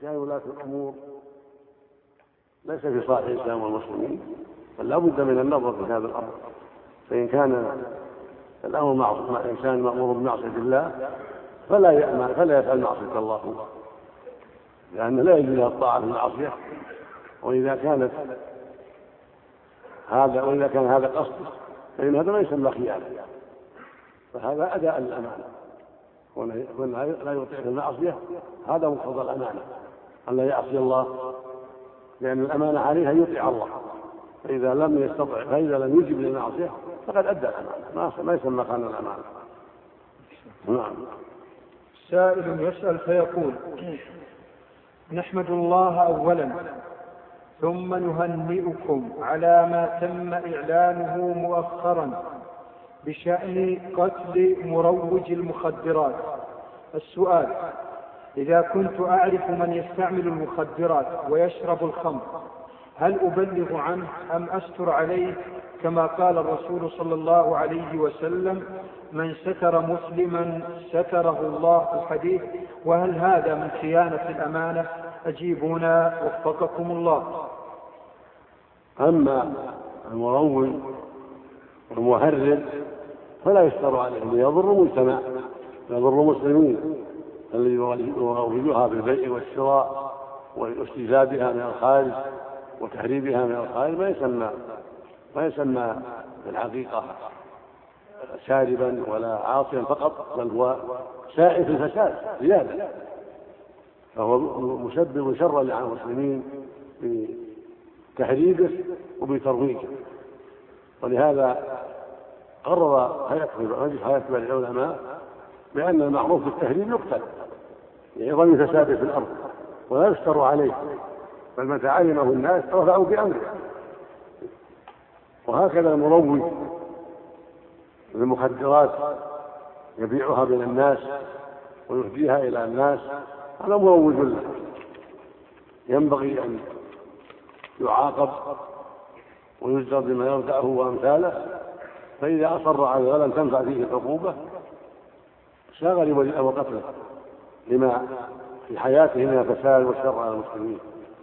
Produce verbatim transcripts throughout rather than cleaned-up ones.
شأن ولاة الأمور ليس في صالح الإسلام والمسلمين، بل لا بد من النظر في هذا الأمر. فإن كان الأمر مع إنسان مأمور بمعصية الله فلا يأمن فلا يفعل معصية الله، لأنه لا يجوز له الطاعة في المعصية. وإذا كانت هذا وإذا كان هذا قصد فإن هذا ما يسمى خيانة، فهذا أداء الأمانة. وأن لا يطيع في المعصية هذا مقتضى الأمانة، أن لا يعصي الله، لأن الأمانة عليه أن يطيع الله. فإذا لم يستطع فإذا لم يجب للمعصية فقد أدى الأمانة، ما يسمى خان الأمانة. نعم. سائل يسأل فيقول: نحمد الله أولا ثم نهنئكم على ما تم إعلانه مؤخرا بشأن قتل مروج المخدرات. السؤال: إذا كنت أعرف من يستعمل المخدرات ويشرب الخمر هل أبلغ عنه أم أستر عليه كما قال الرسول صلى الله عليه وسلم: من ستر مسلما ستره الله؟ الحديث. وهل هذا من خيانة الأمانة؟ أجيبونا وفقكم الله. أما المروج والمهرب فلا يستر عليه، يضر المجتمع، يضر المسلمين الذي يروجوها بالبيع والشراء واستجلابها من الخارج وتهريبها من الخارج ما يسمى ما يسمى في الحقيقة شاربا ولا عاصيا فقط، بل هو سائل في الفساد زيادة، فهو مسبب شرا على المسلمين بتهريبه وبترويجه. ولهذا قرر مجلس هيئة كبار العلماء بأن المعروف بالتهريب يقتل لعظم فساده في الأرض ولا يستر عليه، بل متى علمه الناس رفعوا بأمره. وهكذا المروج للمخدرات يبيعها بين الناس ويهديها إلى الناس هذا مروج له، ينبغي أن يعاقب ويجزر بما يردعه وأمثاله. فإذا أصر على ولم تنفع فيه العقوبة شاغل وليه وقتله لما في حياته من الفساد والشر على المسلمين.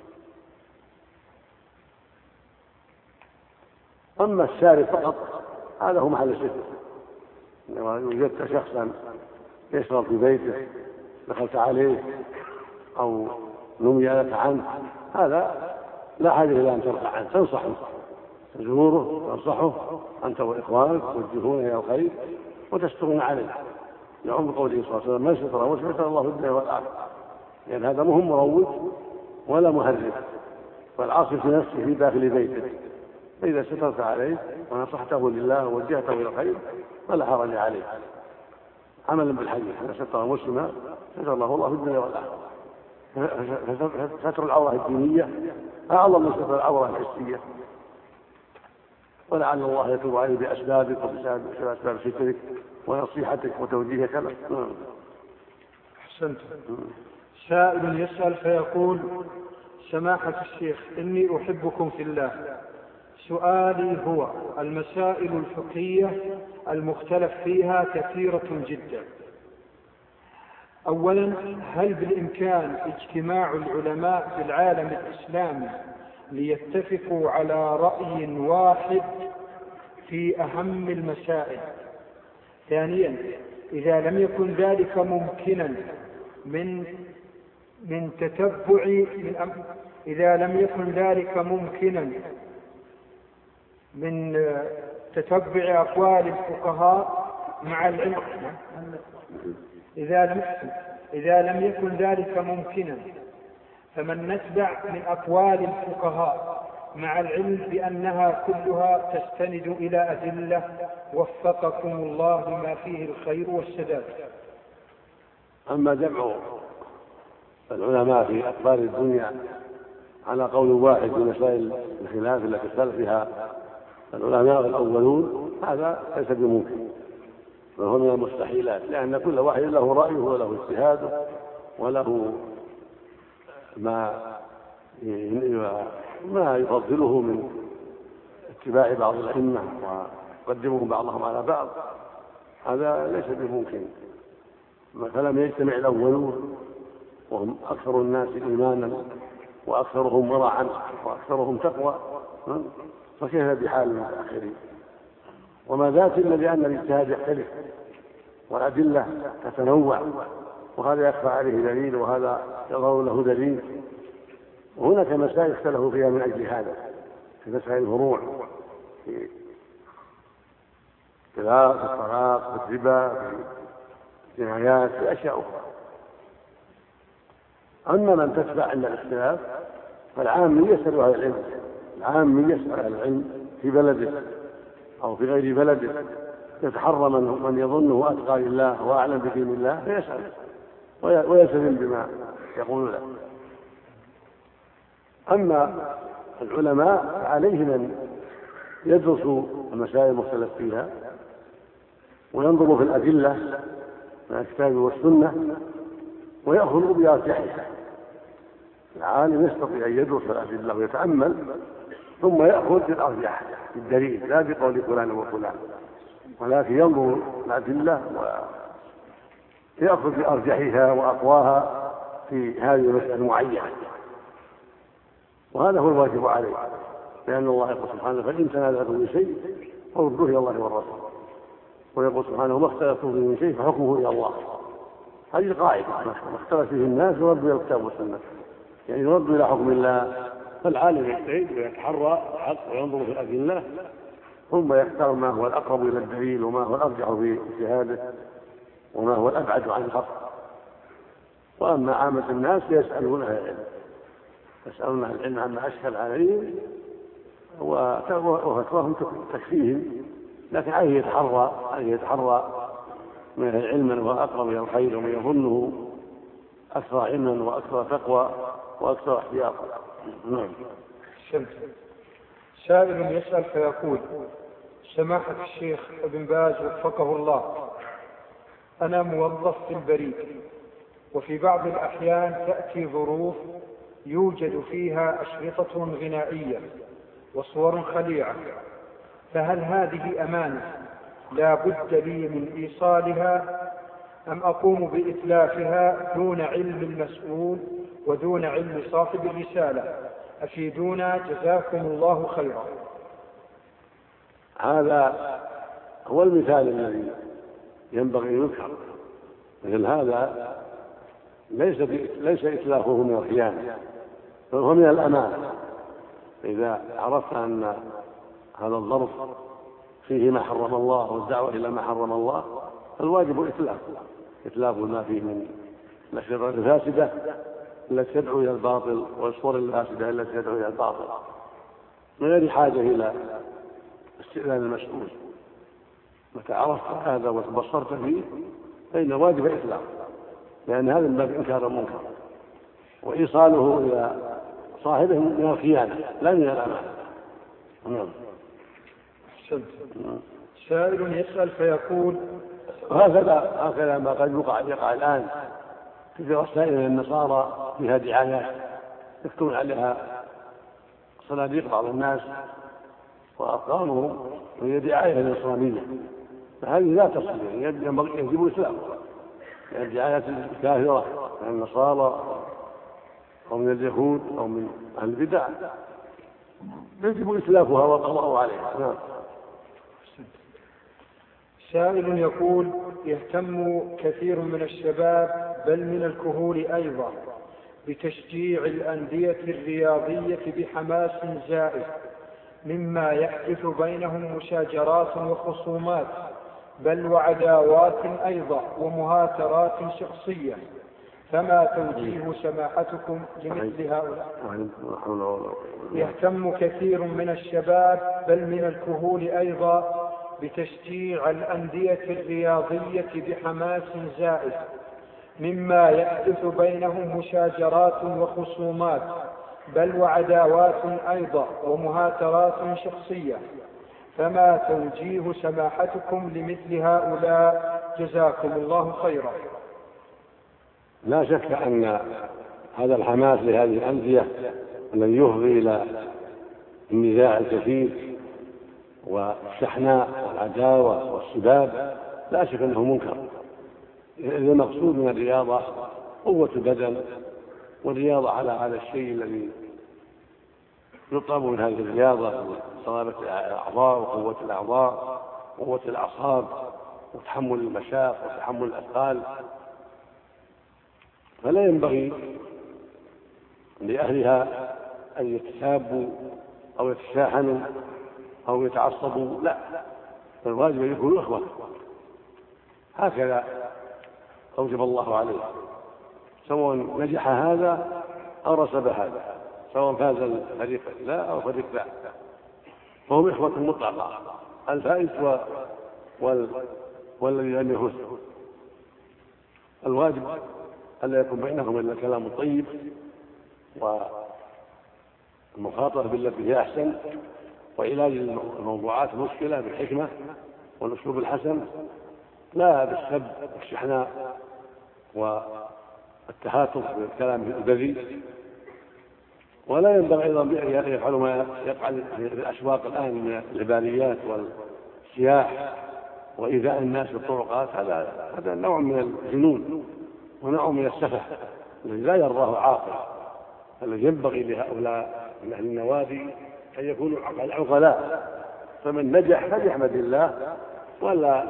أما الشارب فقط هذا هو محل الشرك. إنما وجدت شخصا يشرب في بيته دخلت عليه أو نمي لك عنه هذا لا حاجة إلى أن ترفع عنه، تنصحه تزوره تنصحه أنت وإخوانك توجهون إلى الخير وتسترون عليه، لعمر قوله صلى الله عليه وسلم: من ستر مسلما ستر الله في الدنيا والآخرة. لأن هذا مهم مروج ولا مهرب، فالعاصي في نفسه في داخل بيته، فإذا سترت عليه ونصحته لله ووجهته إلى الخير فلا حرج عليه، عملا بالحديث: من ستر مسلما ستر الله الله في الدنيا والآخرة. ستر العورة الدينية أعظم من ستر العورة الحسية، ولعل الله يتوب عليه بأسبابك وبأسباب سترك ونصيحتك وتوجيهك له. أحسنت. سائل يسأل فيقول: سماحة الشيخ، إني أحبكم في الله. سؤالي هو: المسائل الفقهية المختلف فيها كثيرة جدا. أولا، هل بالإمكان اجتماع العلماء في العالم الإسلامي ليتفقوا على رأي واحد في أهم المسائل؟ ثانيا، إذا لم يكن ذلك ممكنا من من تتبع من أم إذا لم يكن ذلك ممكنا من تتبع أقوال الفقهاء مع العلم إذا لم إذا لم يكن ذلك ممكنا فمن نتبع من أقوال الفقهاء مع العلم بأنها كلها تستند إلى أدلة وفقكم الله ما فيه الخير والسداد. أما جمع العلماء في أخبار الدنيا على قول واحد في مسائل الخلاف التي اختلف فيها العلماء الأولون هذا ليس بممكن، وهو من المستحيلات، لأن كل واحد له رأيه وله اجتهاده وله ما ما يفضله من اتباع بعض الأئمة ويقدمهم بعضهم على بعض، هذا ليس بممكن. فلم يجتمع الأولون وهم أكثر الناس إيمانا وأكثرهم ورعا وأكثرهم تقوى، فكيف بحال المتأخرين؟ وما ذات إلا لأن الاجتهاد يختلف والأدلة تتنوع، وهذا يخفى عليه دليل وهذا يظهر له دليل. وهناك مسائل اختلفوا فيها من أجل هذا، في مسائل الفروع، في الطلاق، في الطلاق، في الربا، في الجنايات، في أشياء أخرى. أما من تتبع عند الاختلاف فالعام يسأل أهل العلم، العام يسأل أهل العلم في بلده أو في غير بلده، يتحرى من يظنه أتقى لله وأعلم بدين الله فيسأل ويلتزم بما يقول له. أما العلماء فعليه من يدرس المسائل المختلف فيها وينظر في الأدلة من الكتاب والسنة ويأخذ بأرجحها. العالم يستطيع أن يدرس الأدلة ويتأمل ثم يأخذ بالأرجح بالدليل، لا بقول فلان وفلان، ولكن ينظر الأدلة ويأخذ بأرجحها وأقواها في هذه المسألة المعينة. وهذا هو الواجب عليه، لأن الله يقول سبحانه: فإن تنازعتم في شيء فردوه إلى الله والرسول. ويقول سبحانه: ما اختلفتم فيه من شيء فحكمه إلى الله. هذه القاعدة، ما اختلف فيه الناس يرد إلى الكتاب والسنة، يعني يرد إلى حكم الله. فالعالم يجتهد ويتحرى الحق وينظر في الأدلة ثم يختار ما هو الأقرب إلى الدليل وما هو الأرجح في اجتهاده وما هو الأبعد عن الخطأ. وأما عامة الناس يسألون أهل العلم، يسألون أهل العلم عما أشكل عليهم وفتواهم تكفيهم، لكن عليه يتحرى عليه يتحرى من أهل العلم من هو أقرب إلى الخير ومن يظنه أكثر علما وأكثر تقوى وأكثر احتياطا. نعم. سائل يسأل فيقول: سماحة الشيخ ابن باز وفقه الله، أنا موظف في البريد، وفي بعض الأحيان تأتي ظروف يوجد فيها أشرطة غنائية وصور خليعة، فهل هذه أمانة لا بد لي من إيصالها أم أقوم بإتلافها دون علم المسؤول ودون علم صاحب الرسالة؟ أفيدونا جزاكم الله خيرا. هذا هو المثال الذي ينبغي أن يذكر. مثل هذا ليس ليس إتلافه من الخيانة، بل هو من الأمانة. إذا عرفت أن هذا الظرف فيه ما حرم الله والدعوة إلى ما حرم الله فالواجب إتلافه، إتلاف ما فيه من الأشرطة الفاسدة التي تدعو إلى الباطل والصور الفاسدة التي تدعو إلى الباطل، من غير حاجة إلى استئذان المسؤول. متى عرفت هذا وتبصرت فيه فإن واجب إتلافه، لأن هذا من باب إنكار المنكر، وإيصاله إلى صاحبه من الخيانة لا من الأمانة. نعم. سائل يسأل فيقول: هكذا هكذا ما قد يقع يقع الآن في رسائل النصارى فيها دعايات يكتبون عليها صناديق بعض الناس وأرقامهم وهي دعاية نصرانية، فهذه لا تصل، ينبغي يجب إسلامها، يعني الدعايات الكافرة من النصارى أو من اليهود أو من أهل البدع يجب إسلافها والقضاء عليها. نعم. سائل يقول: يهتم كثير من الشباب بل من الكهول أيضا بتشجيع الأندية الرياضية بحماس زائد، مما يحدث بينهم مشاجرات وخصومات بل وعداوات أيضا ومهاترات شخصية، فما توجيه سماحتكم لمثل هؤلاء؟ يهتم كثير من الشباب بل من الكهول أيضا بتشجيع الأندية الرياضية بحماس زائد، مما يحدث بينهم مشاجرات وخصومات بل وعداوات أيضا ومهاترات شخصية، فما توجيه سماحتكم لمثل هؤلاء جزاكم الله خيرا؟ لا شك أن هذا الحماس لهذه الأندية الذي يفضي إلى النزاع الكثير والشحناء والعداوة والسباب لا شك أنه منكر. إذا المقصود من الرياضة قوة البدن والرياضة على على الشيء الذي يطلب من هذه الرياضة، صلابة الأعضاء وقوة الأعضاء وقوة الأعصاب وتحمل المشاق وتحمل الأثقال. فلا ينبغي لأهلها أن يتسابوا أو يتشاحنوا أو يتعصبوا، لا، فالواجب أن يكونوا إخوة. هكذا أوجب الله عليه، سواء نجح هذا أو رسب هذا، سواء فاز الفريق لا أو فريق لا، فهم إخوة مطلقة، الفائز وال... والذي لم يفوز. الواجب ألا يكون بينهم إلا كلام طيب والمخاطرة بالتي هي أحسن، وعلاج الموضوعات المشكلة بالحكمة والأسلوب الحسن، لا بالسب والشحناء والتهاتف بالكلام البذيء. ولا ينبغي أيضا أن يفعلوا ما يفعل في الأسواق الآن من الهباليات والسياح وإيذاء الناس بالطرقات، هذا هذا نوع من الجنون ونوع من السفه الذي لا يرضاه عاقل. الذي ينبغي لهؤلاء من أهل النوادي أن يكونوا عقلاء، فمن نجح فليحمد الله ولا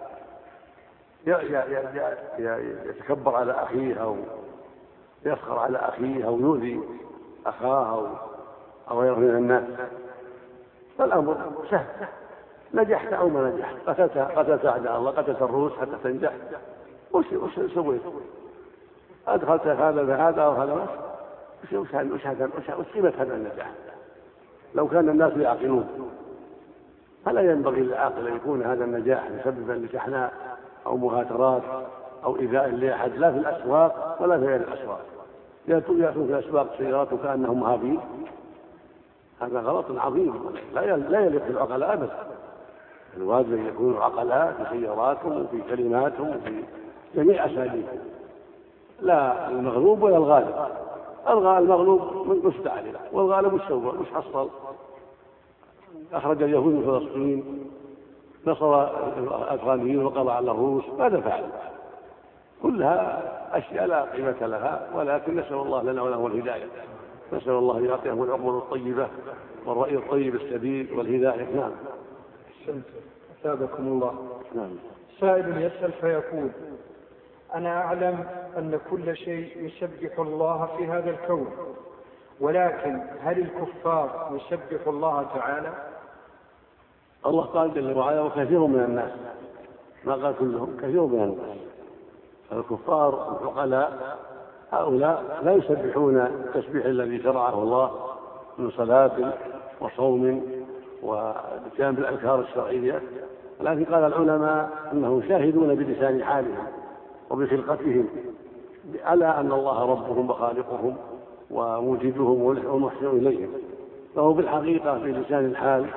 يتكبر على أخيه أو يسخر على أخيه أو يؤذي أخاه أو أو غيره من الناس. فالأمر سهل، نجحت أو ما نجحت، قتلت قتلت أعداء الله، قتلت الروس حتى تنجح، وش وش سويت؟ أدخلت هذا بهذا أو هذا ما وش وش وش هذا وش قيمة هذا النجاح؟ لو كان الناس يعقلون، فلا ينبغي للعاقل أن يكون هذا النجاح مسببا لشحناء أو مهاترات أو إيذاء لأحد، لا في الأسواق ولا في غير الأسواق. يأتون في الأسواق سيارات وكأنهم مهابيل، هذا غلط عظيم لا يليق بالعقلاء أبدا. الواجب أن يكونوا عقلاء في سياراتهم وفي كلماتهم وفي جميع أساليبهم، لا المغلوب ولا الغالب. المغلوب مستعلم والغالب مستوى، مش حصل. أخرج اليهود من فلسطين، نصر الأفغانيين وقضى على الروس، ماذا فعل؟ كلها أشياء لا قيمة لها، ولكن نسأل الله لنا ولهم الهداية، نسأل الله أن يعطيهم العقول الطيبة والرأي الطيب السديد والهداية. نعم. أثابكم الله. نعم. سائل يسأل فيقول: أنا أعلم أن كل شيء يسبح الله في هذا الكون، ولكن هل الكفار يسبح الله تعالى؟ الله قال جل وعلا: وكثير من الناس، ما قال كلهم، كثير من الناس. الكفار العقلاء هؤلاء لا يسبحون التسبيح الذي شرعه الله من صلاة وصوم واتيان بالأذكار الشرعية، لكن قال العلماء أنهم شاهدون بلسان حالهم وبخلقتهم على أن الله ربهم وخالقهم وموجدهم ومحسن إليهم، فهو بالحقيقة بلسان الحال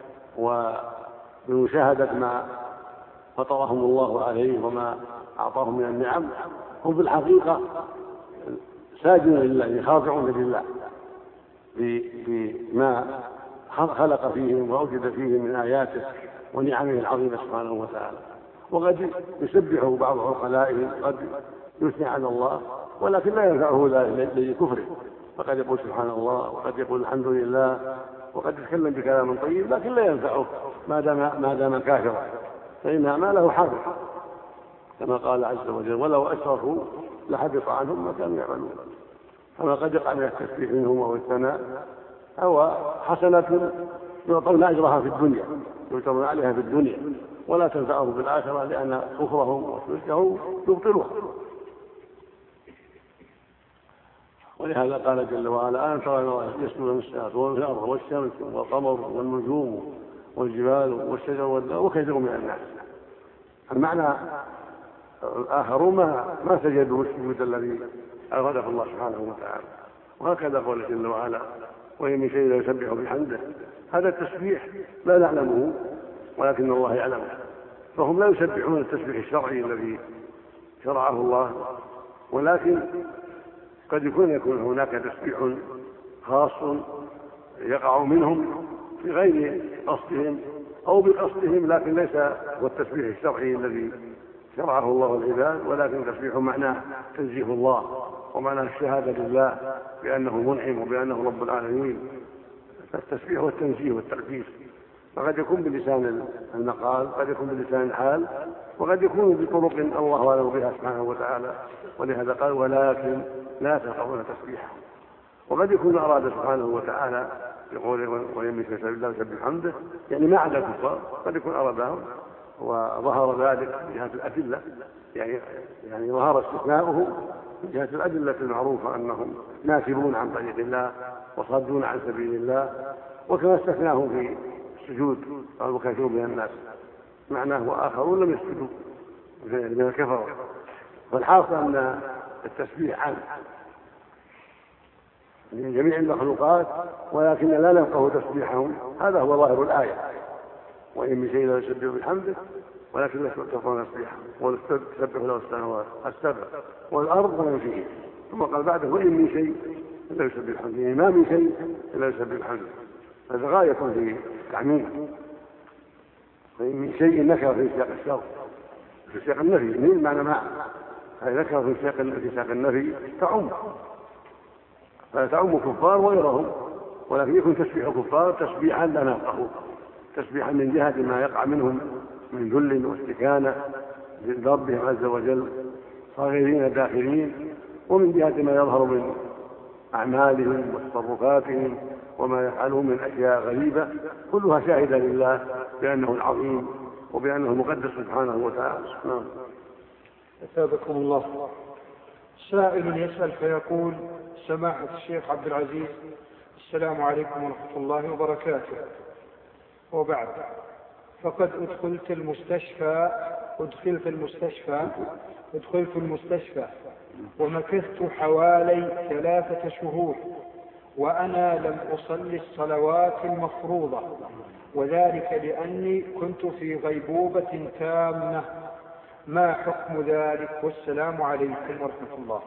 وبمشاهدة ما فطرهم الله عليه وما أعطاهم من النعم، هم في الحقيقة ساجدون لله، خاضعون لله بما خلق فيهم وأوجد فيهم من آياته ونعمه العظيمة سبحانه وتعالى. وقد يسبحه بعض عقلائهم، قد يثني على الله، ولكن لا ينفعه ذلك لكفره، فقد يقول سبحان الله وقد يقول الحمد لله وقد يتكلم بكلام طيب، لكن لا ينفعه ما دام ما دام كافرا، فإن أعماله حاضرة كما قال عز وجل: ولو أشركوا لحبط عنهم ما كانوا يعملون. فما قد يقع من التسبيح منهم أو الثناء أو حسنة يعطون أجرها في الدنيا، يعطون عليها في الدنيا، ولا تنفعهم في الآخرة، لأن كفرهم وشركهم يبطلها. ولهذا قال جل وعلا: ألم ترى الله يسجد من السماوات والأرض والشمس والقمر والنجوم والجبال والشجر والدواب وكثير من الناس. المعنى الآخرون ما ما سجدوا السجود الذي أراده الله سبحانه وتعالى. وهكذا قال جل وعلا: وإن من شيء لا يسبح بحمده. هذا التسبيح لا نعلمه ولكن الله يعلمه، فهم لا يسبحون التسبيح الشرعي الذي شرعه الله، ولكن قد يكون يكون هناك تسبيح خاص يقع منهم في غير قصدهم أو بقصدهم، لكن ليس هو التسبيح الشرعي الذي شرعه الله العباد، ولكن تسبيح معناه تنزيه الله، ومعناه الشهادة لله بأنه منعم وبأنه رب العالمين. فالتسبيح والتنزيه والتقديس فقد يكون بلسان المقال، قد يكون بلسان الحال، وقد يكون بطرق الله أعلم بها سبحانه وتعالى. ولهذا قال ولكن لا تفقهون تسبيحه. وقد يكون أراد سبحانه وتعالى يقول وإن من شيء إلا يسبح بحمده، يعني ما عدا الكفار، قد يكون أرادهم وظهر ذلك من جهة الأدلة، يعني يعني ظهر استثناؤه من جهة الأدلة المعروفة أنهم ناكبون عن طريق الله وصدون عن سبيل الله، وكما استثناهم في السجود قالوا كثير من الناس معناه وآخرون لم يسجدوا من الكفر. والحاصل أن التسبيح عام من جميع المخلوقات، ولكن لا نفقه تسبيحهم، هذا هو ظاهر الآية. وإن من شيء لا يسبح بحمده ولكن لا تفقهون تسبيحه، وتسبح له السماوات السبع والأرض ومن فيه. ثم قال بعده وإن من شيء لا يسبح بحمده، يعني ما من شيء لا يسبح بحمده، هذا غاية في التعميم. وإن من شيء نكر في سياق الشر، في سياق النفي من معنى مع، هذه نكر في سياق في سياق النفي تعم، فتعم كفار وغيرهم، ولكن يكون تسبيح كفار تسبيحا لا نفقه، تسبيحا من جهة ما يقع منهم من ذل واستكانة لربهم عز وجل صاغرين داخلين، ومن جهة ما يظهر من أعمالهم وتصرفاتهم وما يفعلون من أشياء غريبة، كلها شاهدة لله بأنه العظيم وبأنه مقدس سبحانه وتعالى. نعم. أثابكم الله. سائل يسأل فيقول: سماحة الشيخ عبد العزيز، السلام عليكم ورحمة الله وبركاته. وبعد، فقد أدخلت المستشفى أدخلت المستشفى أدخلت المستشفى ومكثت حوالي ثلاثة شهور وأنا لم أصلي الصلوات المفروضة، وذلك لأني كنت في غيبوبة تامة. ما حكم ذلك؟ والسلام عليكم ورحمة الله.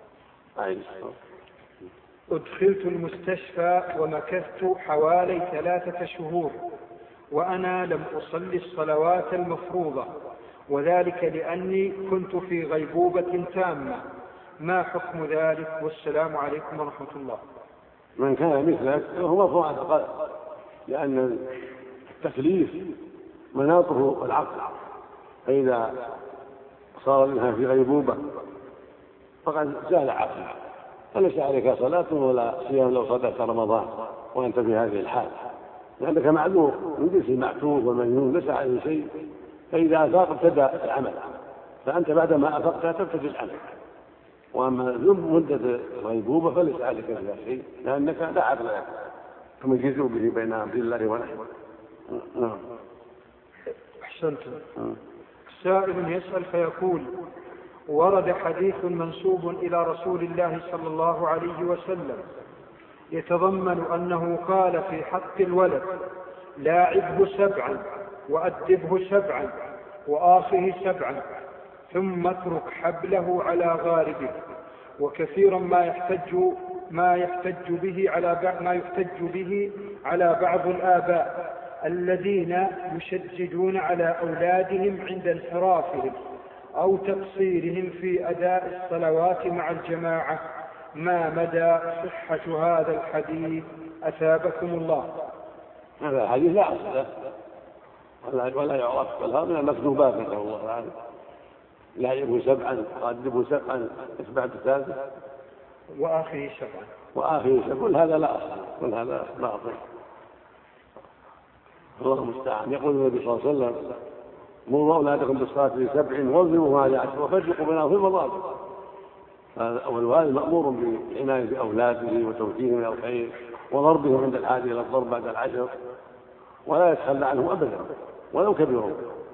أدخلت المستشفى ومكثت حوالي ثلاثة شهور وأنا لم أصلي الصلوات المفروضة، وذلك لأني كنت في غيبوبة تامة. ما حكم ذلك؟ والسلام عليكم ورحمة الله. من كان مثلك فهو مرفوع على القلب، لأن التكليف مناطه العقل، فإذا صار الإنسان في غيبوبة فقد زال عقله، فليس عليك صلاة ولا صيام لو صليت رمضان وأنت في هذه الحال، لأنك معذور من جنس المعتوه والمجنون ليس عليه شيء. فإذا أفاق ابتدأ العمل، فأنت بعدما أفقت تبتدئ العمل. وأما مدة الغيبوبة فليس عليك فيها شيء، لأنك لا عقل لك تميزوا به بين أمر الله ونحوه. نعم. أحسنت. سائل يسأل فيقول: ورد حديث منسوب إلى رسول الله صلى الله عليه وسلم يتضمن أنه قال في حق الولد: لاعبه سبعا وأدبه سبعا وآخه سبعا ثم اترك حبله على غاربه. وكثيرا ما يحتج ما يحتج به على ما يحتج به على بعض الآباء الذين يشددون على أولادهم عند انحرافهم أو تقصيرهم في أداء الصلوات مع الجماعة. ما مدى صحة هذا الحديث؟ أثابكم الله. هذا الحديث لا أصل له ولا يعرف، بل هذا من المكذوبات نسأل الله العافية. لاعبه سبعا وأدبه سبعا إثبات الثالث وآخره سبعا وآخره سبعا، كل هذا لا أصل، كل هذا باطل. الله المستعان. يقول النبي صلى الله عليه وسلم: مروا أولادكم بالصلاة لسبع واضربوهم على عشر وفرقوا بينهم في المضاجع. والوالد مأمور بالعناية بأولاده وتوجيههم إلى الخير وضربهم عند الحاجة إلى الضرب بعد العشر، ولا يتخلى عنهم أبدا ولو كبروا.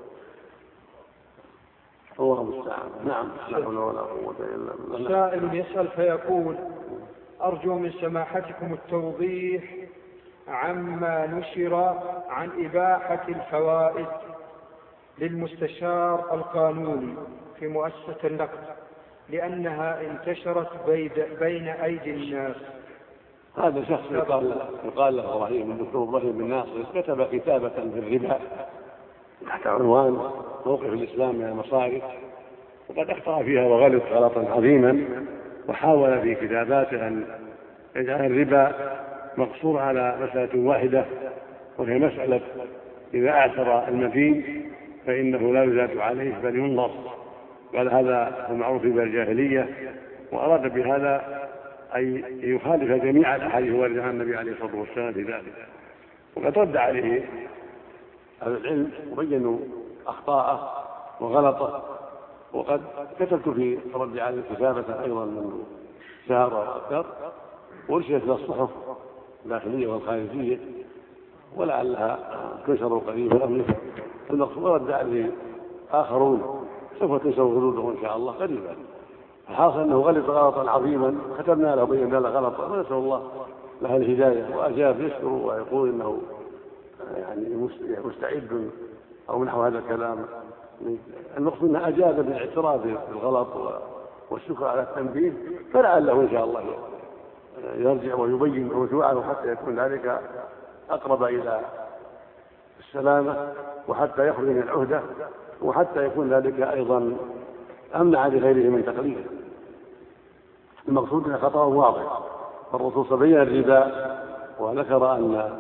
الله المستعان. نعم. لا حول ولا قوة إلا بالله. سائل يسأل فيقول: أرجو من سماحتكم التوضيح عما نشر عن إباحة الفوائد للمستشار القانوني في مؤسسة النقد، لأنها انتشرت بين أيدي الناس. هذا شخص يقال يقال له إبراهيم الدكتور إبراهيم بن ناصر كتب كتابة في الربا تحت عنوان موقف الإسلام من المصارف، وقد أخطأ فيها وغلط غلطا عظيما، وحاول في كتاباته أن يجعل الربا مقصور على مسألة واحدة، وهي مسألة إذا أعسر المدين فإنه لا يزاد عليه بل ينقص، قال هذا هو المعروف بالجاهلية، وأراد بهذا أن يخالف جميع الأحاديث الواردة عن النبي عليه الصلاة والسلام في ذلك. وقد رد عليه أهل العلم وبينوا أخطاءه وغلطه، وقد كتبت في رد عليه كتابة أيضا من شهر أو أكثر، وأرسلت إلى الصحف الداخلية والخارجية، ولعلها تنشر قريبا. المقصود رد عليه آخرون سوف تنشر ردودهم إن شاء الله قريبا. الحاصل أنه غلط غلطا عظيما، كتبنا له بينا له غلطا، ونسأل الله له الهداية. وأجاب يشكر ويقول إنه يعني مستعد أو نحو هذا الكلام. المقصود أنه أجاب بالاعتراف بالغلط والشكر على التنبيه، فلعله إن شاء الله يرجع ويبين رجوعه حتى يكون ذلك أقرب إلى السلامة، وحتى يخرج من العهدة، وحتى يكون ذلك أيضا أمنع لغيره من تقليده. المقصود أن خطأه واضح، فالرسول صبي الربا وذكر أن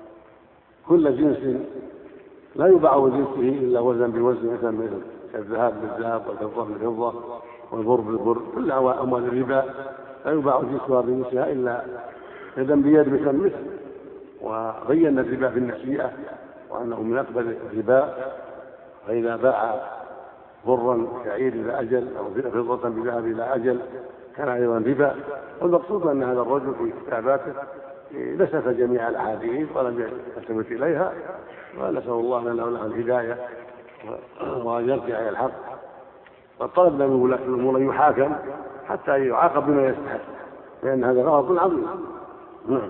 كل جنس لا يباع بجنسه إلا وزن بوزن، مثل مثل الذهب بالذهب والفضة بالفضة والبر بالبر، كل أموال الربا لا يباع جنسها بجنسها إلا يدا بيد مثل مثل. وبين الربا في النسيئة وأنه من أقبل الربا، فإذا باع برا شعير إلى أجل أو فضة بذهب إلى أجل كان أيضا ربا. والمقصود أن هذا الرجل في كتاباته نسف جميع الأحاديث ولم يلتفت إليها، ونسأل الله لنا وله الهداية وأن يرجع إلى الحق. وطلبنا من ولاة الأمور أن يحاكم حتى يعاقب بما يستحق، لأن هذا غلط عظيم. نعم.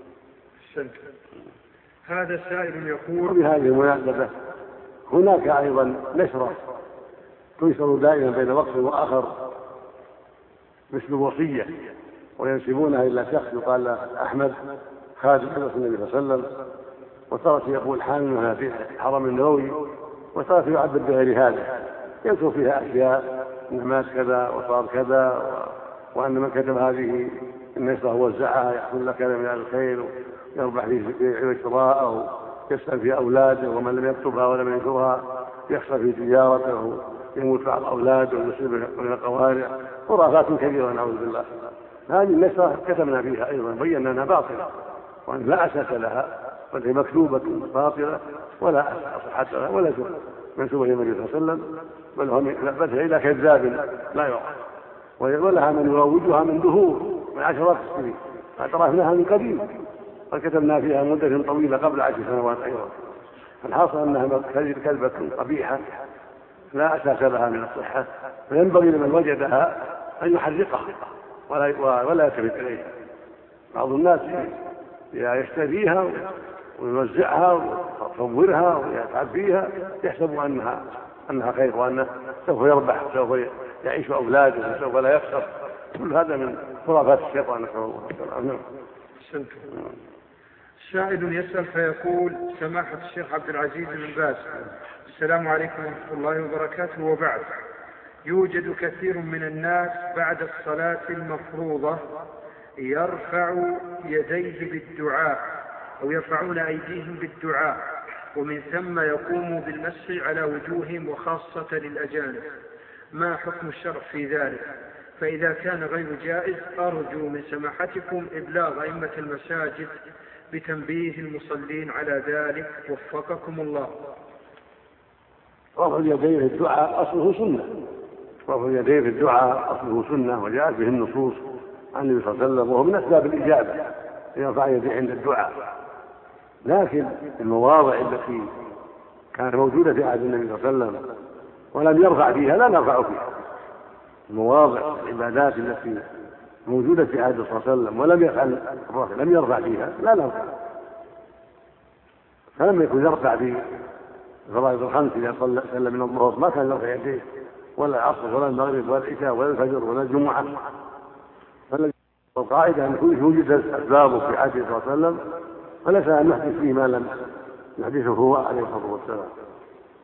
هذا سائل يقول: وبهذه المناسبة هناك أيضا نشرة تنشر دائما بين وقت وآخر مثل الوصية، وينسبونها إلى شخص يقال له أحمد خادم النبي صلى الله عليه وسلم، وترك يقول حاملها في الحرم النبوي، وترك يعبر بغير هذا، يذكر فيها أشياء أن مات كذا وصار كذا، وأن من كتب هذه النشرة وزعها يحصل له كذا من الخير ويربح في بيع وشراء، أو يسأل في أولاده، ومن لم يكتبها ولم ينشرها يخسر في تجارته، يموت بعض أولاده ويصيب من القوارع، خرافات كثيرة نعوذ بالله. هذه النشرة كتبنا فيها أيضا، بينا أنها باطلة وأن لا أساس لها، بل هي مكتوبة باطلة ولا صحة لها ولا منسوبة إلى النبي صلى الله عليه وسلم، بل هي إلى كذاب لا يعرف، ولها من يروجها من دهور من عشرات السنين، اعترفناها من قديم وكتبنا فيها مدة طويلة قبل عشر سنوات أيضا. الحاصل أنها كذبة قبيحة لا أساس لها من الصحة، فينبغي لمن وجدها أن يحرقها ولا ولا يلتفت إليها. بعض الناس يشتريها ويوزعها ويصورها ويتعب فيها، يحسب أنها أنها خير وأنه سوف يربح سوف يعيش أولاده وسوف لا يخسر. كل هذا من خرافات الشيطان، نسأل الله السلامة. سائل يسأل فيقول: سماحة الشيخ عبد العزيز بن باز، السلام عليكم ورحمة الله وبركاته، وبعد، يوجد كثير من الناس بعد الصلاة المفروضة يرفع يديه بالدعاء أو يرفعون أيديهم بالدعاء، ومن ثم يقوموا بالمسح على وجوههم وخاصة للأجانب، ما حكم الشرع في ذلك؟ فإذا كان غير جائز أرجو من سماحتكم إبلاغ أئمة المساجد بتنبيه المصلين على ذلك، وفقكم الله. رفع اليدين في الدعاء أصله سنة، رفع اليدين في الدعاء أصله سنة، وجاءت به النصوص عن النبي صلى الله عليه وسلم، وهو من أسباب الإجابة يرفع يديه عند الدعاء. لكن المواضع التي كانت موجودة في عهد النبي صلى الله عليه وسلم ولم يرفع فيها لا نرفع فيها. المواضع العبادات التي موجودة في عهد صلى الله عليه وسلم ولم يفعل الرفع لم يرفع فيها لا نرفع. فلم يكن يرفع في الفرائض الخمس إذا صلى من الظهر ما كان يرفع يديه، ولا العصر ولا المغرب ولا العشاء ولا الفجر ولا الجمعة. فالقاعدة أن كل وجدت أسبابه في عهد صلى الله عليه وسلم فليس أن نحدث فيه ما لم يحدثه هو عليه الصلاة والسلام.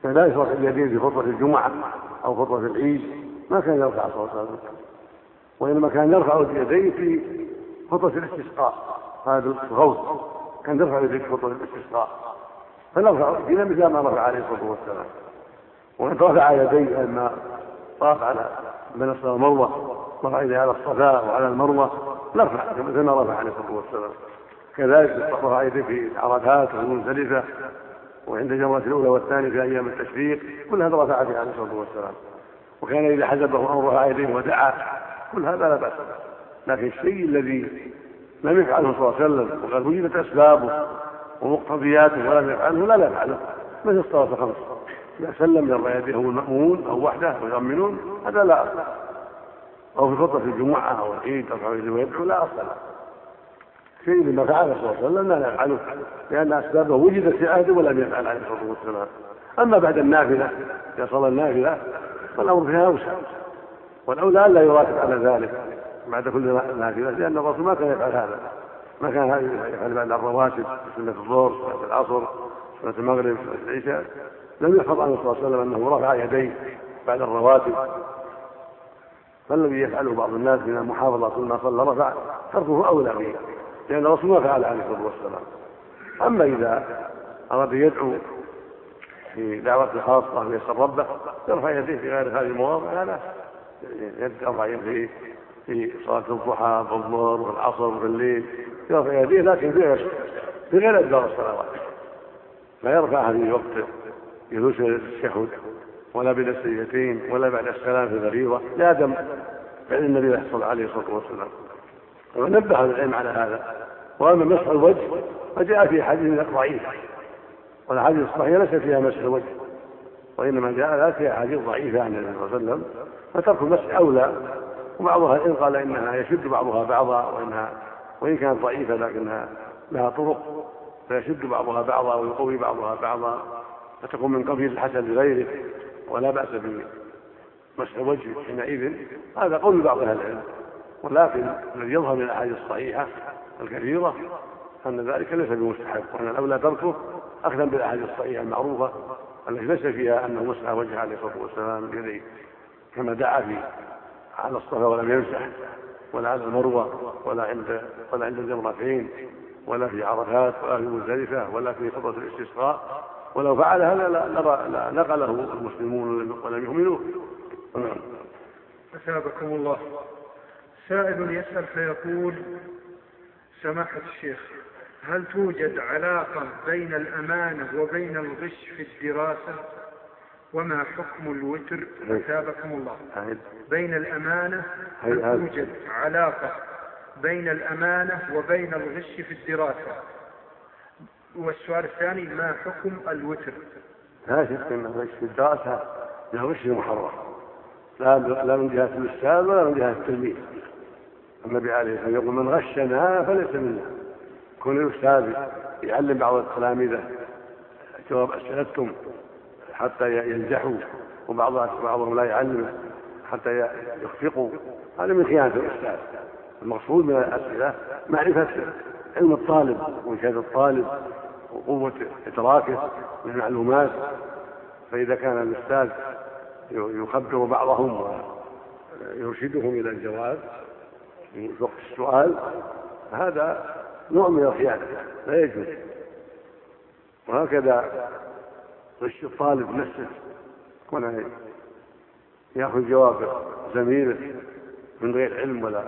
كان لا يرفع اليدين في خطبة الجمعة أو خطبة العيد، ما كان يرفع صلى الله عليه وسلم، وإنما كان يرفع اليدين في خطبة الاستسقاء. هذا الغوث كان يرفع يديه في خطبة الاستسقاء، فنرفع يدينا مثل ما رفع عليه الصلاة والسلام. وإن رفع يديه لما طاف على بين الصفا والمروة، رفع يديه على الصفا وعلى المروة، نرفع مثل ما رفع عليه الصلاة والسلام. كذلك رفع يديه في عرفات ومزدلفة وعند الجمرة الأولى والثانية في أيام التشريق، كل هذا رفع فيه عليه الصلاة والسلام. وكان إذا حسبه أمر رفع يديه ودعا، كل هذا لا بأس. لكن الشيء الذي لم يفعله صلى الله عليه وسلم وقد وجدت أسبابه ومقتضياته ولم يفعله لا لا يفعله، مثل الصلاة الخمس إذا سلم يرفع يديه المأمون أو وحده ويؤمنون، هذا لا أصل. أو في خطبة الجمعة أو العيد يرفع يديه ويدعو، لا أصل له. شيء لما فعله صلى الله عليه وسلم لا يفعله، لأن أسبابه وجدت في عهده ولم يفعل عليه الصلاة والسلام. أما بعد النافلة إذا صلى النافلة فالأمر فيها أوسع، والأولى ألا يراتب على ذلك بعد كل نافلة، لأن الرسول ما كان يفعل هذا، ما كان يفعل بعد الرواتب، سنة الظهر، سنة العصر، سنة المغرب، سنة العشاء. لم يحفظ عنه صلى الله عليه وسلم أنه رفع يديه بعد الرواتب. فالذي يفعله بعض الناس من المحافظة كل ما صلى رفع، تركه أولى به، لأن الرسول ما فعل عليه الصلاة والسلام. أما إذا أراد يدعو في دعوة خاصة ويسأل ربه يرفع يديه في غير هذه المواضع، لا لا، يرفع يديه في صلاة الضحى والظهر والعصر والليل، يرفع يديه لكن في غير أدبار الصلوات، لا يرفعها في وقت جلوس التشهد ولا بين السجدتين ولا بعد السلام في الفريضة، لا دم فعل النبي صلى الله عليه وسلم. ونبه العلم على هذا. وأما مسح الوجه فجاء في حديث ضعيف، والحديث الصحيح ليس فيها مسح الوجه، وإنما جاء فيها حديث ضعيفة عن النبي صلى الله عليه وسلم، فترك المسح أولى. وبعضها إن قال إنها يشد بعضها بعضا، وإنها وإن كانت ضعيفة لكنها لها طرق فيشد بعضها بعضا ويقوي بعضها بعضا، فتكون من قبيل الحسن لغيره، ولا بأس بمسح الوجه حينئذ. هذا قول بعض أهل العلم، ولكن الذي يظهر من الأحاديث الصحيحة الكثيرة أن ذلك ليس بمستحب، وأن الأولى تركه أخذا بالأحاديث الصحيحة المعروفة التي ليس فيها أنه مسح وجهه عليه الصلاة والسلام بيديه، كما دعا في على الصفا ولم يمسح، ولا على المروة، ولا عند ولا عند الجمرتين، ولا في عرفات، ولا في مزدلفة، ولا في خطبة الاستسقاء. ولو فعل هذا لا نقله المسلمون ولم يؤمنوا. أثابكم الله. سائل يسأل فيقول: سماحة الشيخ، هل توجد علاقة بين الأمانة وبين الغش في الدراسة؟ وما حكم الوتر؟ أثابكم الله. بين الأمانة، هل توجد علاقة بين الأمانة وبين الغش في الدراسة؟ والسؤال الثاني: ما حكم الوتر؟ لا شك أن الغش في الدراسة له غش محرم، لا من جهة الأستاذ ولا من جهة التلميذ. النبي عليه الصلاة والسلام يقول: من غشنا فليس منا. كون الأستاذ يعلم بعض التلاميذ جواب أسئلتهم حتى ينجحوا، وبعضهم لا يعلمه حتى يخفقوا، هذا من خيانة الأستاذ. المقصود من الأسئلة معرفة علم الطالب وإنشاد الطالب وقوة إدراكه من المعلومات. فإذا كان الأستاذ يخبر بعضهم ويرشدهم إلى الجواب في وقت السؤال، هذا نوع من الخيانة لا يجوز. وهكذا غش الطالب نفسه، كونه يأخذ جواب زميله من غير علم ولا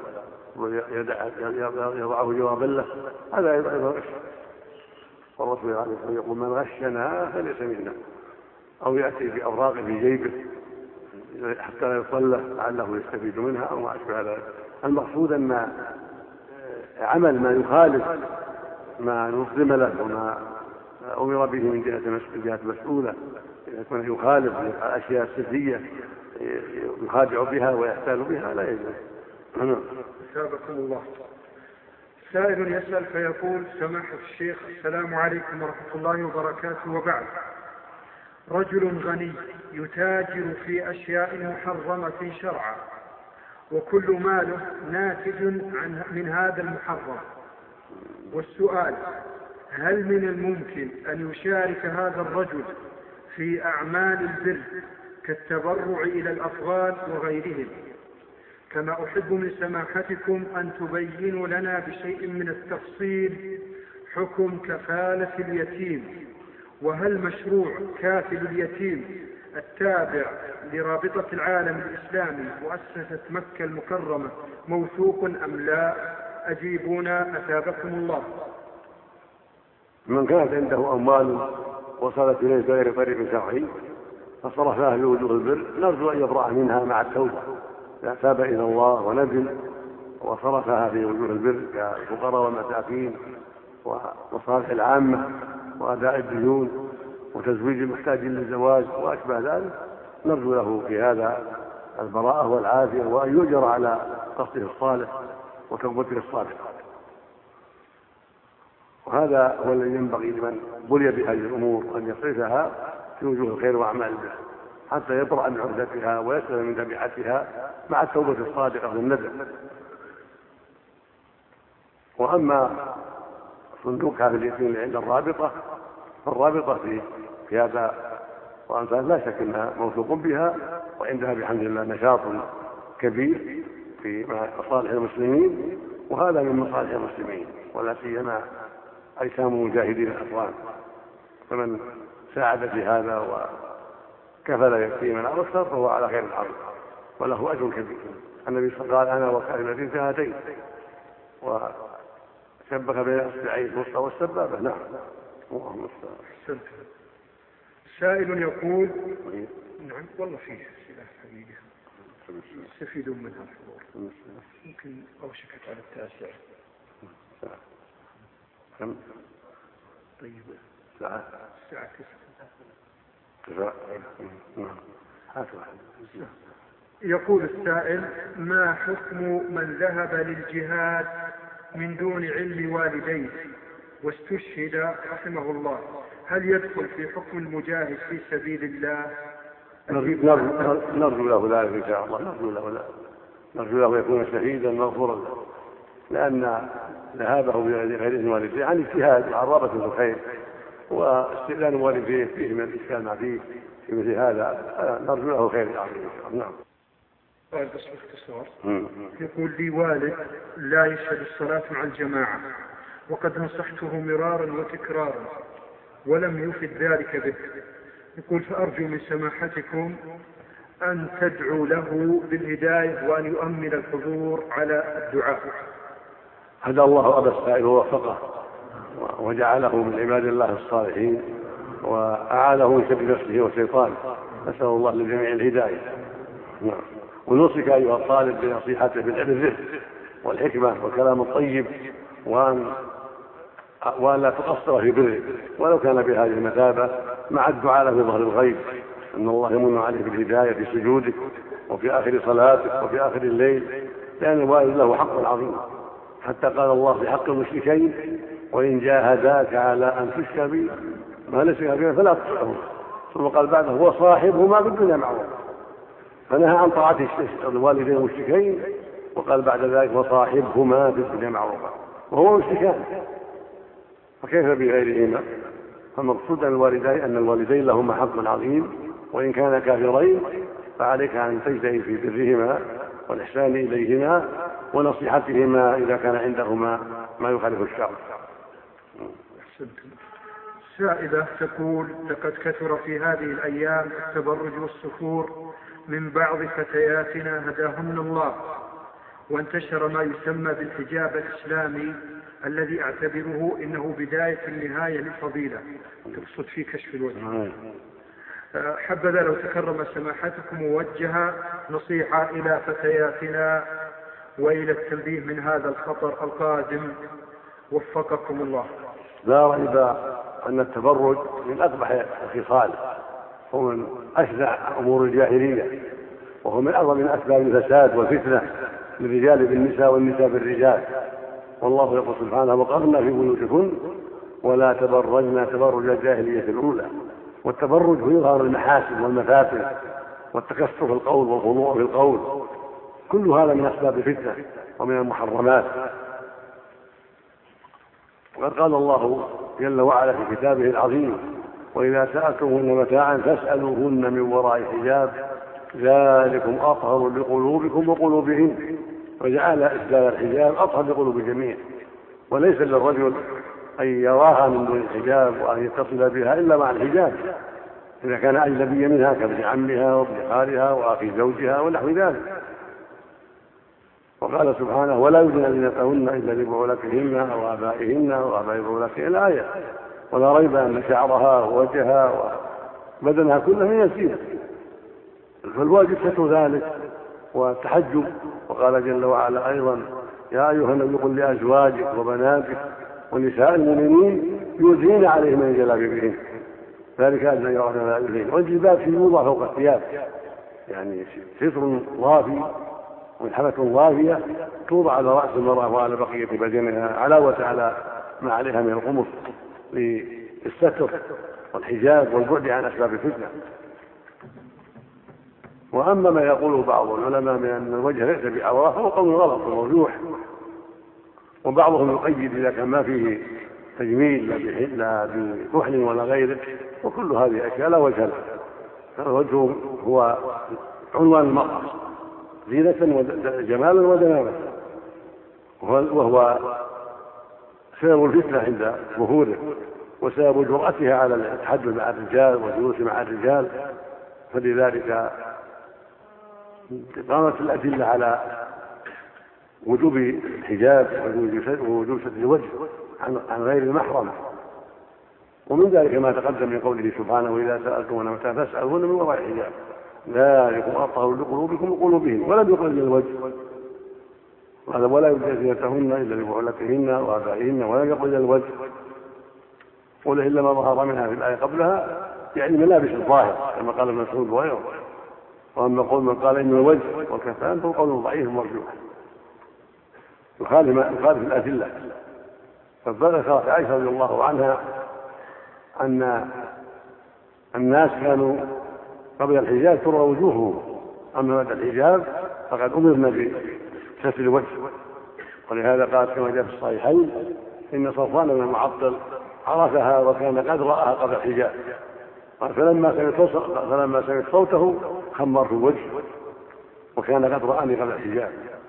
يضعه جوابا له، هذا أيضا غش. والرسول عليه الصلاة والسلام يقول: من غشنا فليس منا. أو يأتي بأوراق في جيبه حتى لا يصلى لعله يستفيد منها أو ما أشبه ذلك. المقصود أن عمل ما يخالف ما نظم له وما أمر به من جهة مسؤولة، يكون يخالف الأشياء السرية يخادع بها ويحتال بها، لا يجوز. أثابكم الله. سائل يسأل فيقول: سماحة الشيخ، السلام عليكم ورحمة الله وبركاته، وبعد. رجل غني يتاجر في أشياء محرمة شرعا، وكل ماله ناتج عن من هذا المحرم. والسؤال: هل من الممكن أن يشارك هذا الرجل في أعمال البر كالتبرع إلى الأفغان وغيرهم، كما أحب من سماحتكم أن تبينوا لنا بشيء من التفصيل حكم كفالة اليتيم، وهل مشروع كافل اليتيم التابع لرابطة العالم الإسلامي مؤسسة مكة المكرمة موثوق أم لا؟ أجيبونا أثابكم الله. من كانت عنده أموال وصلت إليه بغير طريق شرعي فصرفها في وجوه البر نرجو أن يبرأ منها مع التوبة، إذا تاب إلى الله وندم وصرفها في وجوه البر كالفقراء والمساكين ومصالح العامة وأداء الديون وتزويج المحتاج للزواج وأشبه ذلك، نرجو له في هذا البراءة والعافية وأن يؤجر على قصده الصالح وتوبته الصالحة. وهذا هو الذي ينبغي لمن بلي بهذه الأمور أن يصرفها في وجوه الخير وأعمال البر حتى يبرأ من عهدتها ويسلم من تبعاتها مع التوبة الصادقة والندم. وأما صندوق كافل اليتيم اللي عند الرابطة فالرابطة في في هذا وأمثال لا شك أنها موثوق بها وعندها بحمد الله نشاط كبير في مصالح المسلمين، وهذا من مصالح المسلمين ولا سيما أيتام مجاهدين الأفغان، فمن ساعد في هذا وكفل يتيما أو أكثر فهو على خير العظيم وله أجر كبير. النبي صلى الله عليه وسلم قال أنا وكافل اليتيم شهادين وشبك بين أصبعي الوسطى والسبابة. نعم. اللهم استعان. سائل يقول نعم والله فيه أسئلة حقيقة يستفيدون منها الحضور، يمكن أوشكت على التاسع. كم؟ طيب ساعة الساعة تسعة. يقول السائل ما حكم من ذهب للجهاد من دون علم والديه واستشهد رحمه الله، هل يدخل في حكم المجاهد في سبيل الله؟ نرجو له ذلك إن شاء الله، نرجو له ذلك، نرجو له يكون شهيدا مغفورا له، لأن ذهابه بغير إذن والديه عن اجتهاد وعن رغبة في الخير، واستئذان والديه فيه من الإشكال ما فيه في مثل هذا، نرجو له خير العظيم. نعم. قال بس باختصار يقول لي والد لا يشهد الصلاة مع الجماعة وقد نصحته مرارا وتكرارا ولم يفد ذلك به، يقول فأرجو من سماحتكم أن تدعو له بالهداية وأن يؤمن الحضور على الدعاء. هدى الله أبا السائل ووفقه وجعله من عباد الله الصالحين وأعاده من شر نفسه وشيطانه، نسأل الله للجميع الهداية. نعم. ونوصيك أيها الطالب بنصيحته بالعلم والحكمة والكلام الطيب وأن وأن لا تقصر في بره ولو كان بهذه المثابة، مع الدعاء له في ظهر الغيب أن الله يمن عليه بالهداية في سجودك وفي آخر صلاتك وفي آخر الليل، لأن الوالد له حق عظيم، حتى قال الله في حق المشركين وإن جاهداك على أن تشرك بي ما ليس بك فلا تطعهما، ثم قال بعده وصاحبهما في الدنيا معروفا، فنهى عن طاعة الوالدين المشركين وقال بعد ذلك وصاحبهما في الدنيا معروفا، وهو مشركان فكيف بغيرهما؟ فمقصود أن الوالدين أن الوالدين لهما حق عظيم، وإن كان كافرين فعليك أن تجتهد في برهما والإحسان إليهما ونصيحتهما إذا كان عندهما ما يخالف الشرع. سائلة تقول لقد كثر في هذه الأيام التبرج والسفور من بعض فتياتنا هداهن الله، وانتشر ما يسمى بالحجاب الإسلامي الذي أعتبره إنه بداية النهاية للفضيلة، تقصد في كشف الوجه. حبذا لو تكرم سماحتكم موجهة نصيحة إلى فتياتنا وإلى التنبيه من هذا الخطر القادم، وفقكم الله. لا ريب أن التبرج من أقبح الخصال ومن أشنع أمور الجاهلية، وهو من أعظم أسباب الفساد والفتنة للرجال بالنساء والنساء بالرجال، والله يقول سبحانه وقرنا في بيوتكن ولا تبرجنا تبرج الجاهلية الأولى. والتبرج هو يظهر المحاسن والمفاسد والتكسر في القول والخضوع في القول، كل هذا من أسباب الفتنة ومن المحرمات. وقد قال الله جل وعلا في كتابه العظيم وإذا سألتموهن متاعا فاسألوهن من وراء حجاب ذلكم أطهر لقلوبكم وقلوبهن. وجعل إسدال الحجاب أطهر لقلوب الجميع، وليس للرجل أن يراها من دون الحجاب وأن يتصل بها إلا مع الحجاب إذا كان أجنبيا منها كابن عمها وابن خالها وأخي زوجها ونحو ذلك. وقال سبحانه ولا يبدين زينتهن إلا لبعولتهن أو آبائهن أو آباء بعولتهن الآية. ولا ريب أن شعرها ووجهها وبدنها كله من الزينة، فالواجب ستر ذلك والتحجب. وقال جل وعلا أيضا يا أيها النبي قل لأزواجك وبناتك ونساء المؤمنين يدنين عليهم من جلابيبهن ذلك أدنى يرون لا يؤذين. والجلباب في يوضع فوق الثياب، يعني ستر ضافي وملحفة ضافية توضع على رأس المرأة وعلى بقية بدنها علاوة على ما عليها من القمص للستر والحجاب والبعد عن أسباب الفتنة. وأما ما يقوله بعض العلماء من أن الوجه ليس بعورة فهو قول غلط ومرجوح، وبعضهم يقيد إذا كان ما فيه تجميل لا بكحل ولا غيره، وكل هذه أشياء لا وجه لها. الوجه هو عنوان المرأة زينة وجمالا ودنابة، وهو سبب الفتنة عند ظهوره وسبب جرأتها على التحدث مع الرجال والجلوس مع الرجال. فلذلك قامت الأدلة على وجوب الحجاب ووجوب ستر الوجه عن غير المحرم. ومن ذلك ما تقدم من قوله سبحانه وإذا سألتموهن متاعا فاسألوهن من وراء حجاب ذلكم أطهر لقلوبكم وقلوبهن. ولم يقل للوجه هذا ولا يبدين زينتهن إلا لبعولتهن وآبائهن، ولم يقل للوجه قل إلا ما ظهر منها في الآية قبلها يعني ملابس الظاهر كما قال ابن مسعود وغيره. وأما قول من قال إن الوجه والكفان فهو قول ضعيف مرجوح يخالف يخالف الأدلة. فذكرت عائشة رضي الله عنها أن الناس كانوا قبل الحجاب ترى وجوههم، أما بعد الحجاب فقد أمرنا بستر الوجه. ولهذا قالت كما جاء في الصحيحين إن صفوان بن المعطل عرفها وكان قد رآها قبل الحجاب، فلما سمعت صوته خمرت الوجه وكان قد رآني قبل الحجاب.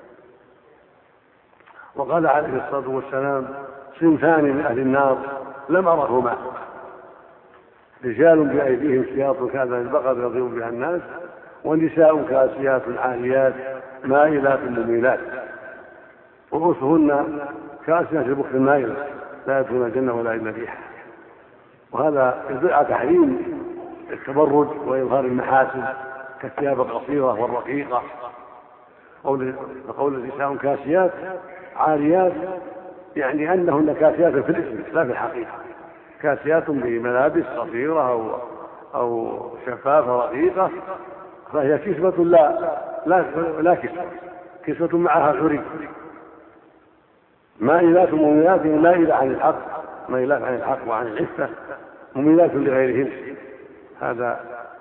وقال عليه الصلاة والسلام صنفان من أهل النار لم أرهما رجال بأيديهم سياط كأذان البقر يضرب بها الناس ونساء كاسيات عاريات مائلات مميلات رؤوسهن كاسيات البخت المائلة لا يدخلون الجنة ولا إلا ريحها. وهذا يدل على تحريم التبرج وإظهار المحاسن كالثياب القصيرة والرقيقة. وقول النساء كاسيات عاريات يعني أنهن كاسيات في الاسم لا في الحقيقة، كاسيات بملابس قصيرة أو, أو شفافة رقيقة، فهي كسوة لا لا, لا كسوة كسوة معها حري. مائلات مميلات مائلة عن الحق مائلات عن الحق وعن العفة مميلات لغيرهن. هذا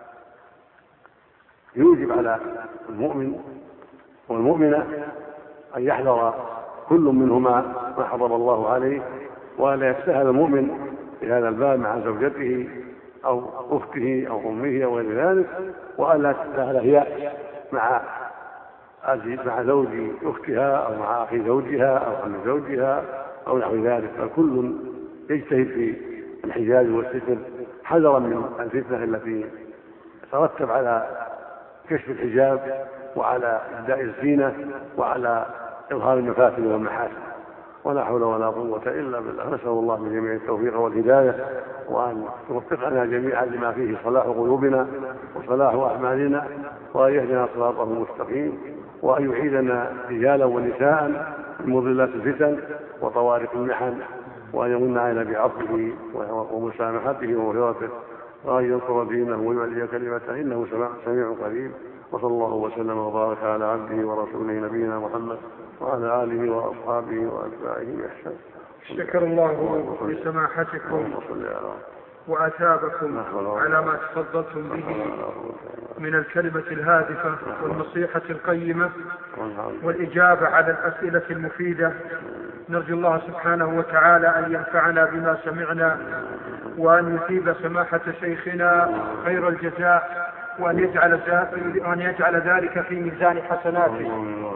يوجب على المؤمن والمؤمنة أن يحذر كل منهما ما حضر الله عليه، ولا يستهل المؤمن في هذا الباب مع زوجته أو أخته أو أمه أو غير ذلك، وألا تستهل هي مع مع زوج أختها أو مع أخي زوجها أو أم زوجها أو نحو ذلك. فكل يجتهد في الحجاب والستر حذرا من الفتنة التي ترتب على كشف الحجاب وعلى إبداء الزينة وعلى إظهار المفاتن والمحاسن. ولا حول ولا قوة إلا بالله. نسأل الله من جميع التوفيق والهداية، وأن يوفقنا جميعا لما فيه صلاح قلوبنا وصلاح أعمالنا، وأن يهدنا صراطه المستقيم، وأن يعيدنا رجالا ونساء من مضلات الفتن وطوارق المحن، وأن يمن علينا بعفوه ومسامحته ومغفرته، وأن ينصر دينه ويعلي كلمته إنه سميع قريب. وصلى الله وسلم وبارك على عبده ورسوله نبينا محمد وعلى آله وأصحابه وأتباعه بإحسان. شكر الله لسماحتكم وأثابكم على ما تفضلتم به من الكلمة الهادفة والنصيحة القيمة والإجابة على الأسئلة المفيدة. نرجو الله سبحانه وتعالى أن ينفعنا بما سمعنا وأن يثيب سماحة شيخنا خير الجزاء، وأن يجعل وأن يجعل ذلك في ميزان حسناته.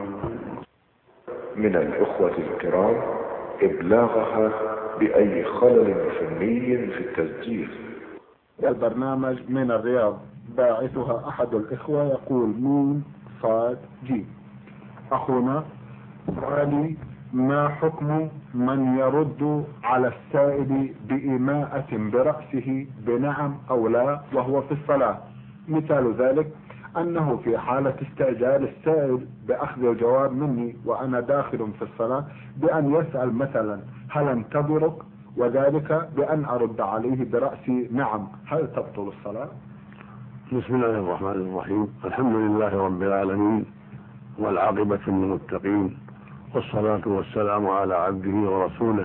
من الإخوة الكرام إبلاغها بأي خلل فني في التسجيل. البرنامج من الرياض، باعثها أحد الإخوة يقول ميم صاد جي. أخونا سؤالي: ما حكم من يرد على السائل بإيماءة برأسه بنعم أو لا وهو في الصلاة؟ مثال ذلك أنه في حالة استعجال السائل بأخذ الجواب مني وأنا داخل في الصلاة بأن يسأل مثلا هل انتظرك، وذلك بأن أرد عليه برأسي نعم، هل تبطل الصلاة؟ بسم الله الرحمن الرحيم. الحمد لله رب العالمين، والعاقبة للمتقين، والصلاة والسلام على عبده ورسوله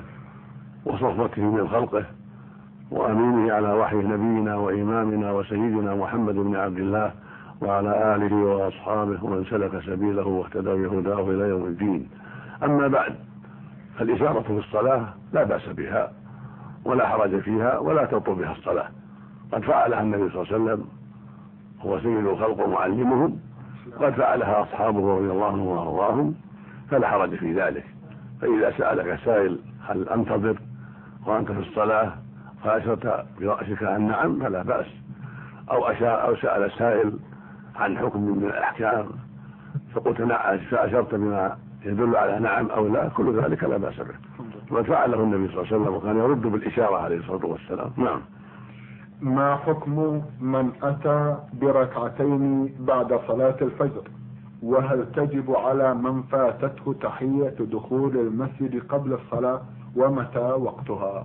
وصفوته من خلقه وأمينه على وحي نبينا وإمامنا وسيدنا محمد بن عبد الله وعلى آله وأصحابه ومن سلك سبيله واهتدى بهداه إلى يوم الدين. أما بعد، فالإشارة في الصلاة لا بأس بها ولا حرج فيها ولا تبطل بها الصلاة، قد فعلها النبي صلى الله عليه وسلم، هو سيد الخلق ومعلمهم، قد فعلها أصحابه رضي الله عنهم وأرضاهم، فلا حرج في ذلك. فإذا سألك سائل هل أنتظر وأنت في الصلاة فأشرت برأسك عن نعم فلا بأس، أو, أو سأل سائل عن حكم من الأحكام فقلت نعم فأشرت بما يدل على نعم أو لا، كل ذلك لا بأس به، وقد فعله النبي صلى الله عليه وسلم وكان يرد بالإشارة عليه الصلاة والسلام. نعم. ما حكم من أتى بركعتين بعد صلاة الفجر، وهل تجب على من فاتته تحية دخول المسجد قبل الصلاة، ومتى وقتها؟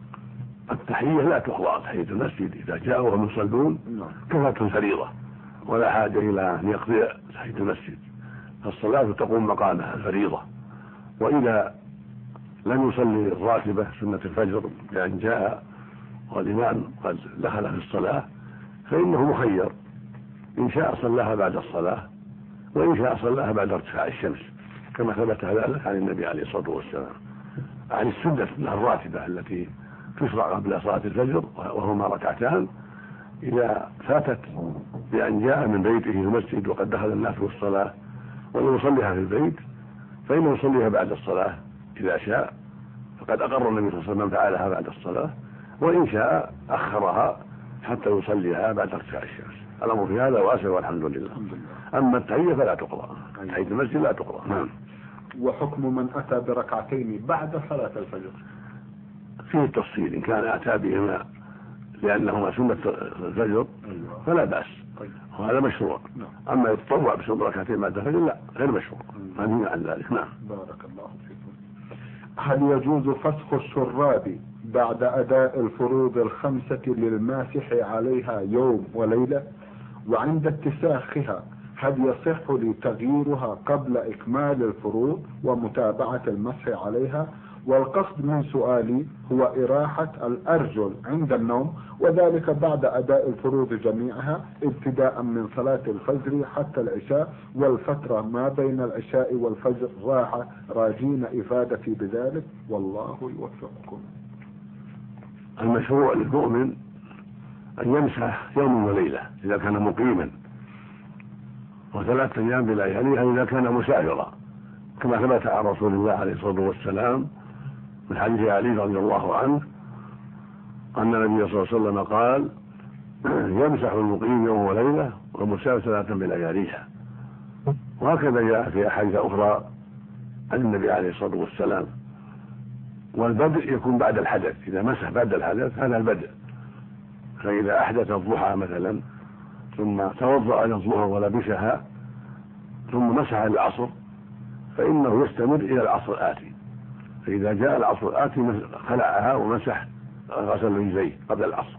التحية لا تقضى، تحية المسجد إذا جاءوا وهم يصلون كفاة فريضة ولا حاجة إلى أن يقضي تحية المسجد، فالصلاة تقوم مقامها الفريضة. وإذا لم يصلي الراتبة سنة الفجر لأن جاء والإمام قد دخل في الصلاة فإنه مخير، إن شاء صلاها بعد الصلاة وإن شاء صلاها بعد ارتفاع الشمس، كما ثبت ذلك عن النبي عليه الصلاة والسلام. عن السنة الراتبة التي تشرع قبل صلاة الفجر وهما ركعتان، إذا فاتت بأن جاء من بيته في المسجد وقد دخل الناس في الصلاة ولم يصليها في البيت فإنه يصليها بعد الصلاة إذا شاء، فقد أقر النبي صلى الله عليه وسلم فعلها بعد الصلاة، وإن شاء أخرها حتى يصليها بعد ارتفاع الشمس. الأمر في هذا واسع والحمد لله. أما التحية فلا تقضى، تحية المسجد لا تقضى. نعم. وحكم من أتى بركعتين بعد صلاة الفجر؟ فيه التفصيل، إن كان أتى بهما لأنهما سنة الفجر فلا بأس، وهذا مشروع. أما يتطوع بسنة ركعتين بعد الفجر لا، غير مشروع، فنهي عن ذلك. نعم. بارك الله فيكم. هل يجوز فسخ الشراب بعد أداء الفروض الخمسة للماسح عليها يوم وليلة؟ وعند اتساخها هل يصح لي تغييرها قبل إكمال الفروض ومتابعة المسح عليها؟ والقصد من سؤالي هو إراحة الأرجل عند النوم، وذلك بعد أداء الفروض جميعها ابتداء من صلاة الفجر حتى العشاء، والفترة ما بين العشاء والفجر راحة، راجين إفادتي بذلك والله يوفقكم. المشروع للمؤمن أن يمسح يوم وليلة إذا كان مقيما، وثلاثة أيام بلياليها إذا كان مسافرا، كما ثبت عن رسول الله عليه الصلاة والسلام من حديث علي رضي الله عنه أن النبي صلى الله عليه وسلم قال يمسح المقيم يوم وليلة والمسافر ثلاثة بلياليها. وهكذا جاء في أحاديث أخرى عن النبي عليه الصلاة والسلام. والبدء يكون بعد الحدث، إذا مسح بعد الحدث هذا البدء، فإذا أحدث الضحى مثلا ثم توضأ للظهر ولبسها ثم مسح العصر فإنه يستمر إلى العصر الآتي، فإذا جاء العصر الآتي خلعها ومسح غسل رجليه قبل العصر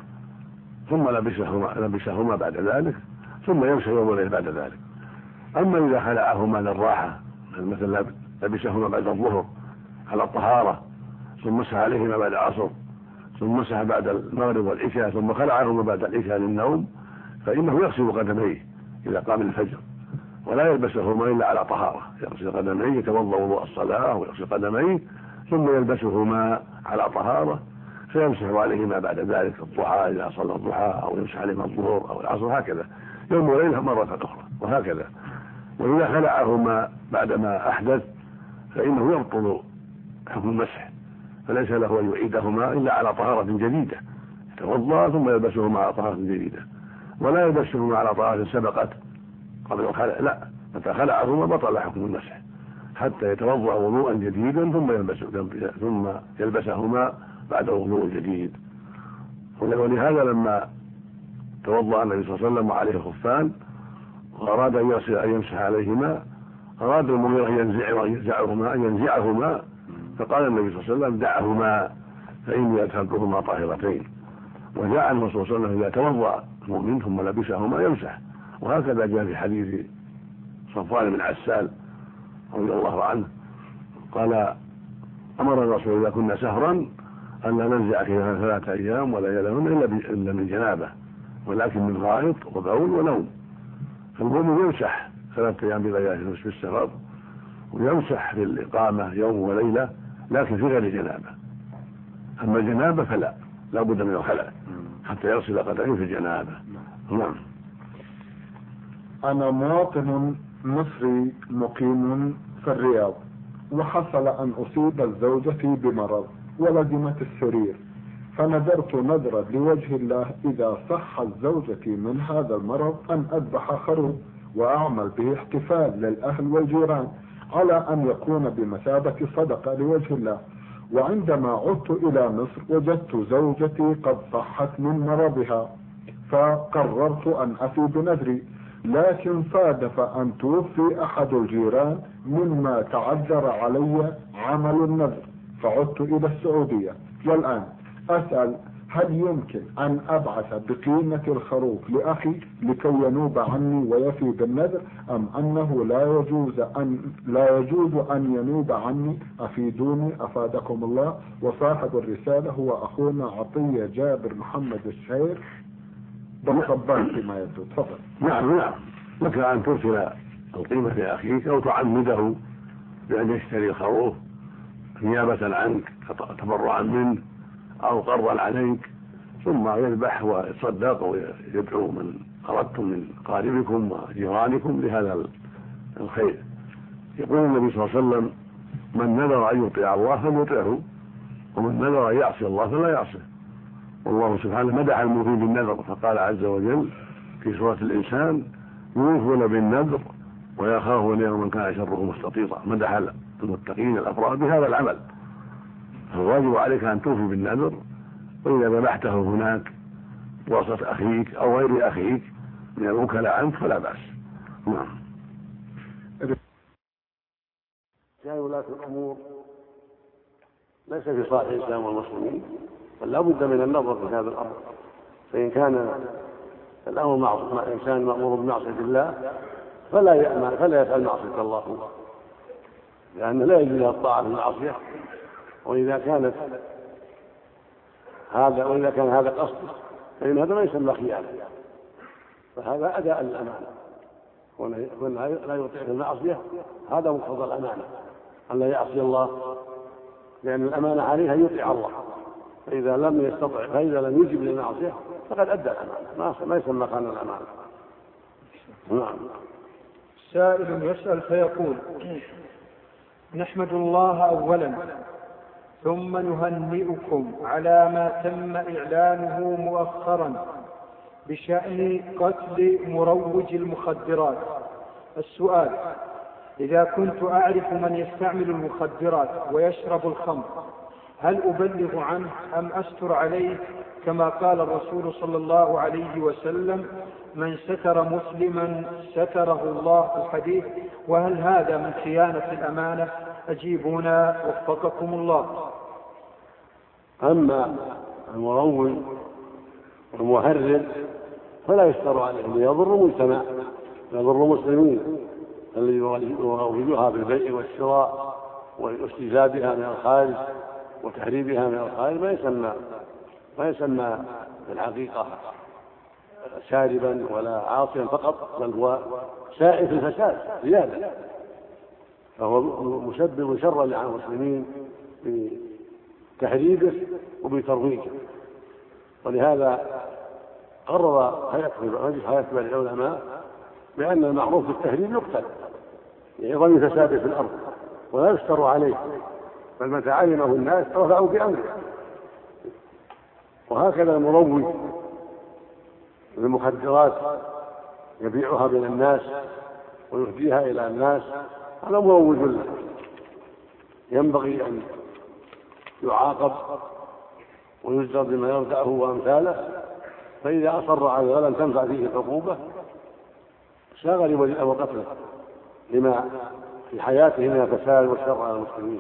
ثم لبسهما, لبسهما بعد ذلك ثم يمسح يوم وليلة بعد ذلك. أما إذا خلعهما للراحة مثلا لبسهما بعد الظهر على الطهارة ثم مسح عليهما بعد العصر ثم مسح بعد المغرب والعشاء ثم خلعهما بعد العشاء للنوم، فإنه يغسل قدميه إذا قام الفجر ولا يلبسهما إلا على طهارة، يغسل قدميه يتوضأ وضوء الصلاة ويغسل قدميه ثم يلبسهما على طهارة فيمسح عليهما بعد ذلك الضحى إذا صلى الضحى، أو يمسح عليهما الظهر أو العصر، هكذا يوم وليلة مرة أخرى وهكذا. وإذا خلعهما بعدما أحدث فإنه يبطل حكم المسح، فليس له أن يعيدهما إلا على طهارة جديدة، يتوضأ ثم يلبسهما على طهارة جديدة، ولا يلبسهما على طهارة سبقت قبل الخلع، لا، متى خلعهما بطل حكم المسح حتى يتوضأ وضوءا جديدا ثم يلبس ثم يلبسهما بعد وضوء جديد. ولهذا لما توضأ النبي صلى الله عليه وسلم وعليه خفان وأراد أن يغسل أن يمسح عليهما، أراد المغيرة أن ينزعهما أن ينزعهما فقال النبي صلى الله عليه وسلم دعهما فإني أدخلتهما طاهرتين. وجاء عنه صلى الله عليه وسلم إذا توضأ المؤمن ثم لبسهما يمسح، وهكذا جاء في حديث صفوان بن عسال رضي الله عنه قال أمر الرسول إذا كنا سهرا أن لا ننزع فيها ثلاثة أيام ولا يلهن إلا من جنابه، ولكن من غائط وبول ونوم. فالمؤمن يمسح ثلاثة أيام بليالي في السفر، ويمسح في الإقامة يوم وليلة لكن في غير جنابه. أما الجنابة فلا، لا بد من الخلع حتى يغسل قدميه في الجنابة. نعم. أنا مواطن مصري مقيم في الرياض، وحصل أن أصيب زوجتي بمرض ولزمت السرير، فنذرت نذرا لوجه الله إذا صحت زوجتي من هذا المرض أن أذبح خروف وأعمل به احتفال للأهل والجيران على أن يكون بمثابة صدقة لوجه الله. وعندما عدت إلى مصر وجدت زوجتي قد صحت من مرضها، فقررت أن أفي بنذري، لكن صادف أن توفي أحد الجيران مما تعذر علي عمل النذر، فعدت إلى السعودية. والآن أسأل هل يمكن أن أبعث بقيمة الخروف لأخي لكي ينوب عني ويفي بالنذر، أم أنه لا يجوز أن لا يجوز أن ينوب عني؟ أفيدوني أفادكم الله. وصاحب الرسالة هو أخونا عطية جابر محمد الشهير بالصبان فيما يبدو. تفضل. نعم نعم، لك أن ترسل القيمة لأخيك أو تعمده بأن يشتري الخروف نيابة عنك تبرعا منه أو قرضا عليك، ثم يذبح ويتصدق ويدعو من أردتم من قاربكم وجيرانكم لهذا الخير. يقول النبي صلى الله عليه وسلم من نذر أن يطيع الله فليطيعه، ومن نذر أن يعصي الله فلا يعصيه. والله سبحانه مدح الموفين بالنذر فقال عز وجل في سورة الإنسان يوفون بالنذر ويخافون يوما كان شره مستطيرا. مدح المتقين الأبرار بهذا العمل، فالواجب عليك أن توفي بالنذر، وإذا ذبحته هناك وسط أخيك أو غير أخيك من الوكلاء عنك فلا بأس. نعم. كان ولاة الأمور ليس في صالح الإسلام والمسلمين، بل لا بد من النظر في هذا الأمر. فإن كان الأمر مع إنسان مأمور بمعصية الله فلا يأمن فلا يفعل معصية الله، لأن لا يجوز الطاعة في المعصية. وإذا كانت هذا وإذا كان هذا قصد فإن هذا ما يسمى خيانة، فهذا أداء للأمانة. وأن لا يطيع في المعصية هذا مقتضى الأمانة، أن لا يعصي الله، لأن الأمانة عليه أن يطيع الله، فإذا لم يستطع فإذا لم يجب للمعصية فقد أدى الأمانة، ما يسمى خان الأمانة. نعم. سائل يسأل فيقول: نحمد الله أولا ثم نهنئكم على ما تم إعلانه مؤخرا بشأن قتل مروج المخدرات. السؤال: إذا كنت أعرف من يستعمل المخدرات ويشرب الخمر هل أبلغ عنه أم أستر عليه كما قال الرسول صلى الله عليه وسلم: من ستر مسلما ستره الله؟ الحديث. وهل هذا من خيانة الأمانة؟ أجيبونا وفقكم الله. أما المروج والمهرج فلا يستر عليه، يضر المجتمع، يضر المسلمين الذي يروجوها بالبيع والشراء واستجلابها من الخارج وتهريبها من الخارج ما يسمى ما يسمى في الحقيقة شاربا ولا عاصيا فقط، بل هو سائل في الفساد زيادة، فهو مسبب شرا على المسلمين بتهريبه وبترويجه. ولهذا قرر مجلس هيئة كبار العلماء بأن المعروف بالتهريب يقتل لعظم فساده في الأرض ولا يشتر عليه، بل متى علمه الناس رفعوا بأمره. وهكذا المروج للمخدرات يبيعها بين الناس ويهديها إلى الناس، هذا مروج له، ينبغي أن يعاقب ويجزر بما يردعه وأمثاله. فإذا أصر على ولم تنفع فيه العقوبة شاغل وليه وقتله لما في حياته من الفساد والشر على المسلمين.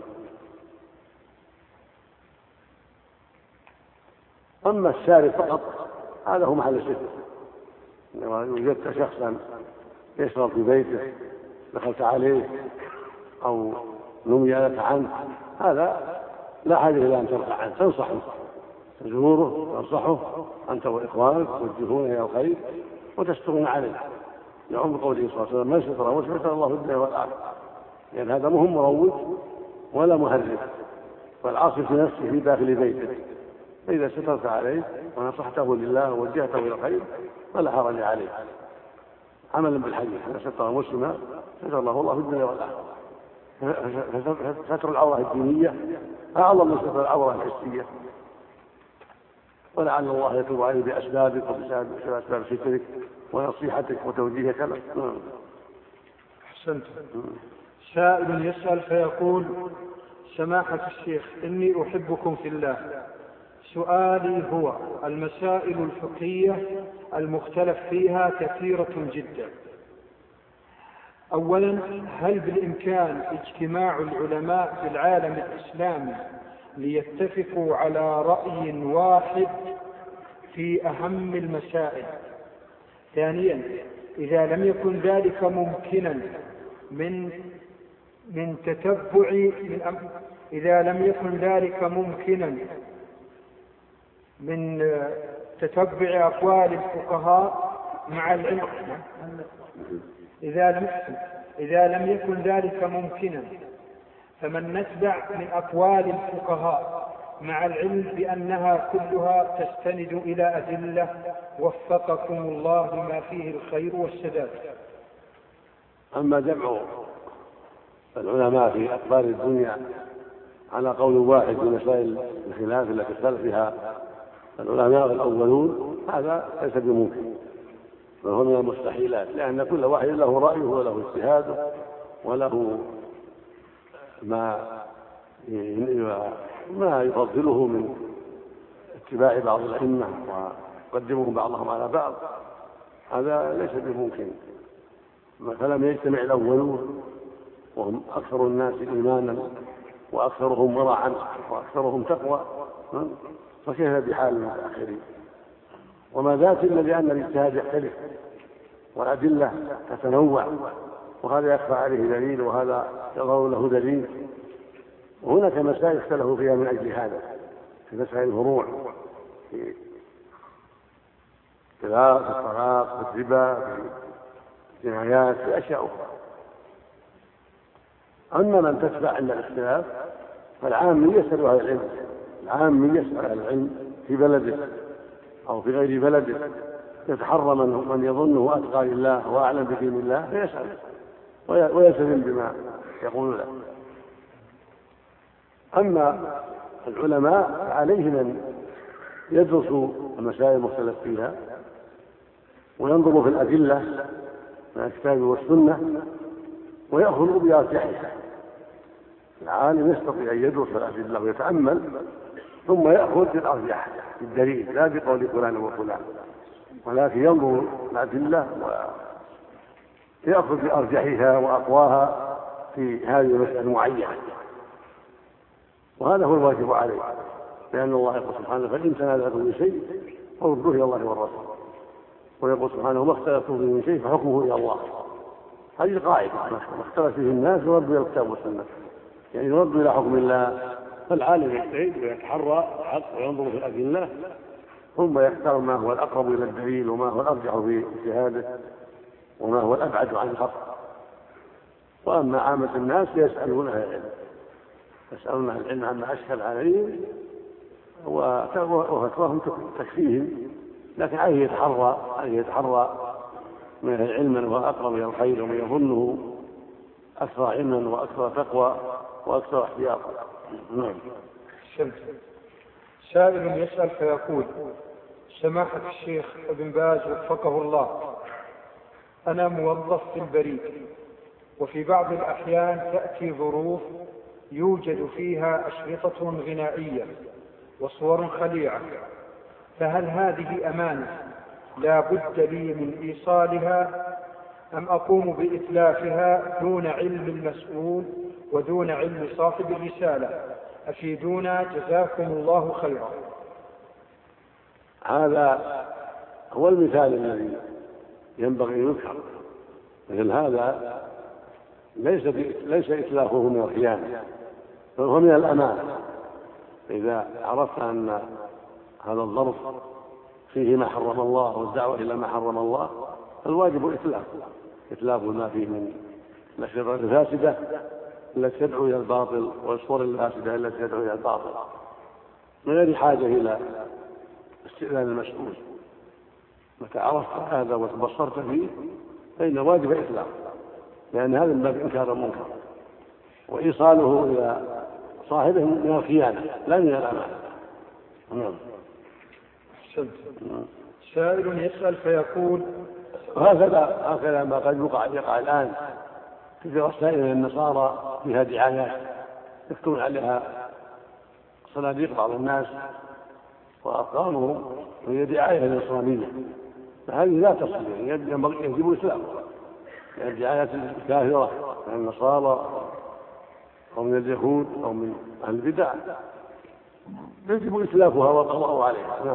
أما السارق فقط هذا هو محل الشرك. إنما وجدت شخصا يشرب في بيته دخلت عليه أو نمي لك عنه، هذا لا حاجة إلى أن ترفع عنه، تنصحه تزوره تنصحه أنت وإخوانك توجهون إلى الخير وتسترون عليه، يعم قوله صلى الله عليه وسلم: من ستر وستر الله في الدنيا والآخرة. لأن يعني هذا مو مروج ولا مهرب، والعاصي في نفسه في داخل بيته، فإذا سترت عليه ونصحته لله ووجهته إلى الخير فلا حرج عليه، عملا بالحديث: من ستر مسلما ستر الله الله في الدنيا والآخرة. ستر العورة الدينية أعظم من ستر العورة الحسية، ولعل الله يتوب عليه بأسبابك وبأسباب سترك ونصيحتك وتوجيهك له. أحسنت. سائل يسأل فيقول: سماحة الشيخ، إني أحبكم في الله. سؤالي هو: المسائل الفقهية المختلف فيها كثيرة جدا. أولا، هل بالإمكان اجتماع العلماء في العالم الإسلامي ليتفقوا على رأي واحد في أهم المسائل؟ ثانيا، إذا لم يكن ذلك ممكنا من من تتبع من أم إذا لم يكن ذلك ممكنا من تتبع أقوال الفقهاء مع العلم إذا لم إذا لم يكن ذلك ممكنا فمن نتبع من أقوال الفقهاء مع العلم بأنها كلها تستند إلى أدلة وفقكم الله ما فيه الخير والسداد. أما جمع العلماء في أقطار الدنيا على قول واحد في مسائل الخلاف التي اختلف فيها العلماء الأولون هذا ليس بممكن، بل هو من المستحيلات، لأن كل واحد له رأيه وله اجتهاده وله ما ما يفضله من اتباع بعض الأئمة ويقدمهم بعضهم على بعض، هذا ليس بممكن. فلم يجتمع الأولون وهم أكثر الناس إيمانا وأكثرهم ورعا وأكثرهم تقوى، فكيف بحال المتأخرين؟ وما ذاك إلا لأن الاجتهاد يختلف والأدلة تتنوع، وهذا يخفى عليه دليل وهذا يظهر له دليل. وهناك مسائل اختلفوا فيها من أجل هذا، في مسائل الفروع، في الطلاق، في الطلاق، في الربا، في الجنايات، في أشياء أخرى. أما من تتبع عند الاختلاف فالعام يسأل أهل العلم، العام يسأل أهل العلم في بلده أو في غير بلده، يتحرى من يظنه أتقى لله وأعلم بدين الله فيسأل ويلتزم بما يقول له. أما العلماء عليهم أن يدرسوا المسائل المختلف فيها وينظروا في الأدلة من الكتاب والسنة ويأخذوا بأرجحها. العالم يستطيع أن يدرس الأدلة ويتأمل ثم يأخذ بالأرجح بالدليل، لا بقول فلان وفلان، ولكن ينظر الأدلة ويأخذ بأرجحها وأقواها في هذه المسألة المعينة، وهذا هو الواجب عليه، لأن الله يقول سبحانه: فإن تنازعتم في شيء فردوه إلى الله والرسول. ويقول سبحانه: ما اختلفتم فيه من شيء فحكمه إلى الله. هذه القاعدة: ما اختلف فيه الناس يردوا إلى الكتاب والسنة، يعني يردوا إلى حكم الله. فالعالم يجتهد ويتحرى الحق وينظر في الأدلة ثم يختار ما هو الأقرب إلى الدليل وما هو الأرجح في اجتهاده وما هو الأبعد عن الخطأ. وأما عامة الناس يسألون أهل العلم، يسألون أهل العلم عما أشكل عليهم وفتواهم تكفيهم، لكن عليه يتحرى عليه يتحرى من علما وأقرب إلى الخير ومن يظنه أكثر علما وأكثر تقوى وأكثر احتياطا. نعم. سائل يسأل فيقول: سماحة الشيخ ابن باز وفقه الله، أنا موظف في البريد، وفي بعض الأحيان تأتي ظروف يوجد فيها أشرطة غنائية وصور خليعة، فهل هذه أمانة لا بد لي من إيصالها أم أقوم بإتلافها دون علم المسؤول ودون علم صاحب الرسالة؟ أفيدونا جزاكم الله خيرا. هذا هو المثال الذي ينبغي أن يذكر، مثل هذا ليس ليس إتلافه من الخيانة، بل هو من الأمانة. إذا عرفت أن هذا الظرف فيه ما حرم الله والدعوة إلى ما حرم الله، فالواجب إتلافه إتلاف ما فيه من الأشرطة الفاسدة التي تدعو إلى الباطل والصور الفاسدة التي تدعو إلى الباطل، من غير حاجة إلى استئذان المسؤول. متى عرفت هذا وتبصرت فيه فإن واجب إتلافه، لأن هذا من باب إنكار المنكر، وإيصاله إلى صاحبه من الخيانة لا من الأمانة. نعم. سائل يسأل فيقول: هكذا هكذا ما قد يقع يقع الآن في رسائل النصارى فيها دعايات يكتبون عليها صناديق بعض الناس وأرقامهم، وهي دعاية نصرانية، فهذه لا تصل، ينبغي يجب إسلامها، يعني الدعايات الكافرة من النصارى أو من اليهود أو من أهل البدع يجب إتلافها والقضاء عليها. نعم.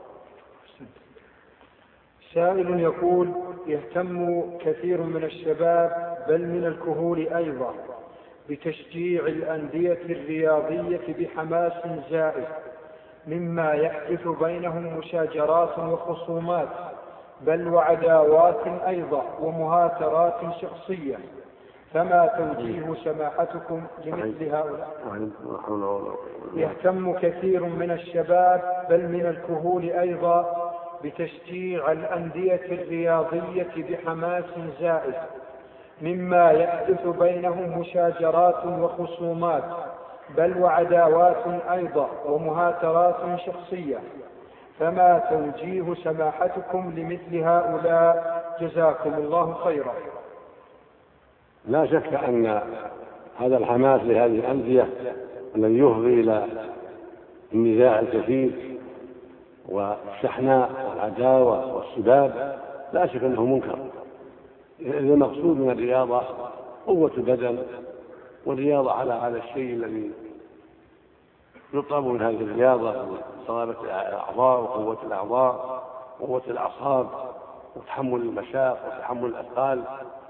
سائل يقول: يهتم كثير من الشباب بل من الكهول أيضا بتشجيع الأندية الرياضية بحماس زائد، مما يحدث بينهم مشاجرات وخصومات بل وعداوات أيضا ومهاترات شخصية، فما توجيه سماحتكم لمثل هؤلاء؟ يهتم كثير من الشباب بل من الكهول أيضا بتشجيع الأندية الرياضية بحماس زائد، مما يحدث بينهم مشاجرات وخصومات بل وعداوات أيضا ومهاترات شخصية، فما توجيه سماحتكم لمثل هؤلاء جزاكم الله خيرا؟ لا شك أن هذا الحماس لهذه الأندية الذي يفضي إلى النزاع الكثير والشحناء والعداوة والسباب لا شك أنه منكر. المقصود من الرياضة قوة البدن، والرياضة على على الشيء الذي يطلب من هذه الرياضة، صلابة الأعضاء وقوة الأعضاء وقوة الأعصاب وتحمل المشاق وتحمل الأثقال،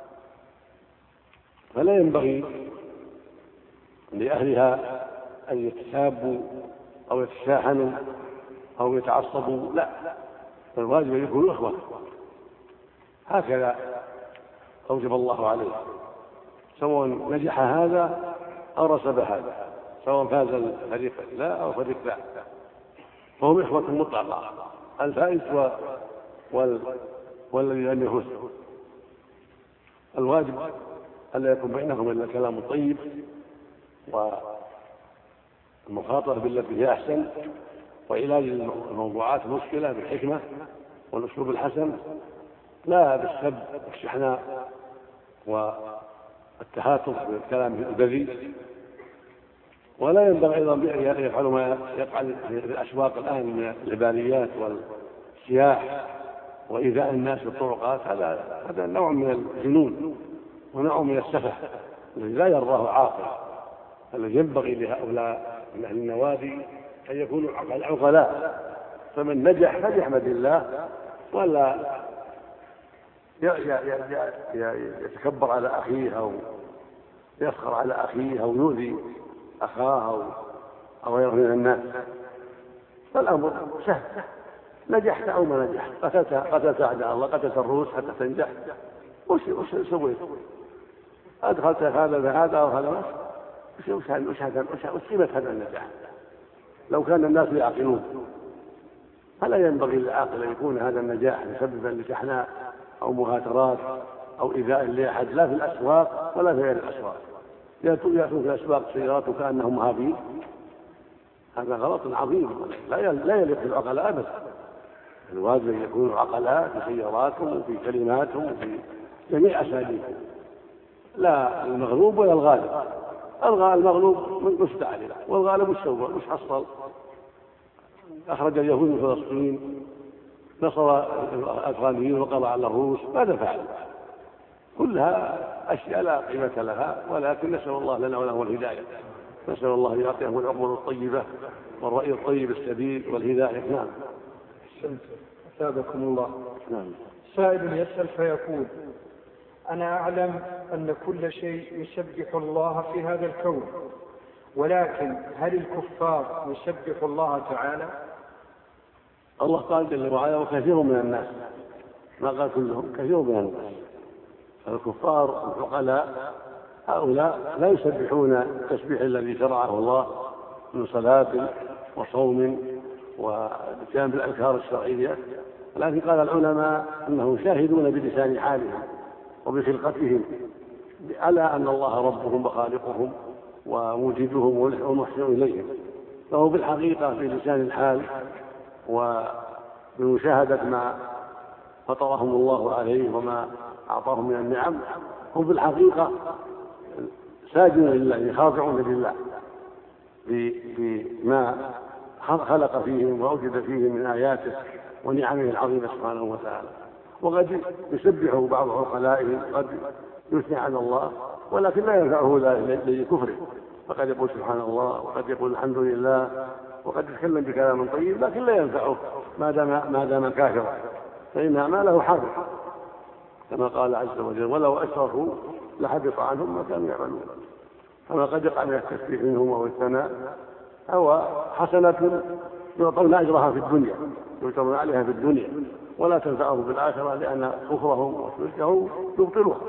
فلا ينبغي لأهلها أن يتسابوا أو يتشاحنوا أو يتعصبوا، لا، فالواجب أن يكونوا إخوة. هكذا أوجب الله عليه، سواء نجح هذا أو رسب هذا، سواء فاز الفريق لا أو فريق لا، فهم إخوة مطلقة، الفائز وال... والذي لم يفوز. الواجب ألا يكون بينهم إلا الكلام الطيب والمخاطرة بالتي هي أحسن، وعلاج الموضوعات المشكلة بالحكمة والأسلوب الحسن، لا بالسب والشحناء والتهاتف بالكلام البذيء. ولا ينبغي أيضا أن يفعلوا ما يفعل في الأسواق الآن من العباريات والسياح وإيذاء الناس في الطرقات، هذا هذا نوع من الجنون ونوع من السفه الذي لا يرضاه عاقل. الذي ينبغي لهؤلاء من أهل النوادي أن يكونوا عقلاء، فمن نجح فليحمد الله، ولا يتكبر على أخيه أو يفخر على أخيه أو يؤذي أخاه أو غيره من الناس. فالأمر سهل، نجحت أو ما نجحت، قتلت قتلت أعداء الله، قتلت الروس حتى تنجح، وش وش سويت؟ أدخلت هذا بهذا أو هذا، وش وش وش وش قيمة هذا النجاح؟ لو كان الناس يعقلون. فلا ينبغي للعاقل أن يكون هذا النجاح مسببا لشحناء أو مهاترات أو إيذاء لأحد، لا في الأسواق ولا في غير الأسواق. يأتون في الأسواق سيارات وكأنهم مهابين، هذا غلط عظيم لا يليق بالعقلاء أبدا. الواجب أن يكونوا عقلاء في سياراتهم وفي كلماتهم وفي جميع أساليبهم، لا المغلوب ولا الغالب. المغلوب من مستعلم والغالب السوء مش حصل. أخرج اليهود من فلسطين، نصر الأفغانيين وقضى على الروس، ماذا فعل؟ كلها أشياء لا قيمة لها، ولكن نسأل الله لنا ولهم الهداية. نسأل الله أن يعطيهم العمر الطيبة والرأي الطيب السديد والهداية. نعم. أثابكم الله. نعم. سائل يسأل فيقول: أنا أعلم أن كل شيء يسبح الله في هذا الكون، ولكن هل الكفار يسبح الله تعالى؟ الله قال جل وعلا: وكثير من الناس، ما قال كلهم، كثير من الناس. الكفار العقلاء هؤلاء لا يسبحون التسبيح الذي شرعه الله من صلاة وصوم واتيان بالأذكار الشرعية، لكن قال العلماء أنهم شاهدون بلسان حالهم وبخلقتهم ألا أن الله ربهم وخالقهم وموجدهم ومحسن إليهم. فهو بالحقيقة في لسان الحال وبمشاهدة ما فطرهم الله عليه وما أعطاهم من النعم، هم في الحقيقة ساجدون لله، خاضعون لله بما خلق فيهم وأوجد فيهم من آياته ونعمه العظيمة سبحانه وتعالى. وقد يسبح بعض عقلائهم، قد يثني على الله، ولكن لا ينفعه ذلك لكفره، فقد يقول سبحان الله وقد يقول الحمد لله وقد يتكلم بكلام طيب، لكن لا ينفعه ما دام ما دام كافرا، فإن أعماله حرب كما قال عز وجل: ولو أشركوا لحبط عنهم ما كانوا يعملون. فما قد يقع من التسبيح منهم أو الثناء هو حسنة يعطون أجرها في الدنيا، يعطون عليها في الدنيا، ولا تنفعهم في الآخرة، لأن كفرهم وشركهم يبطلها.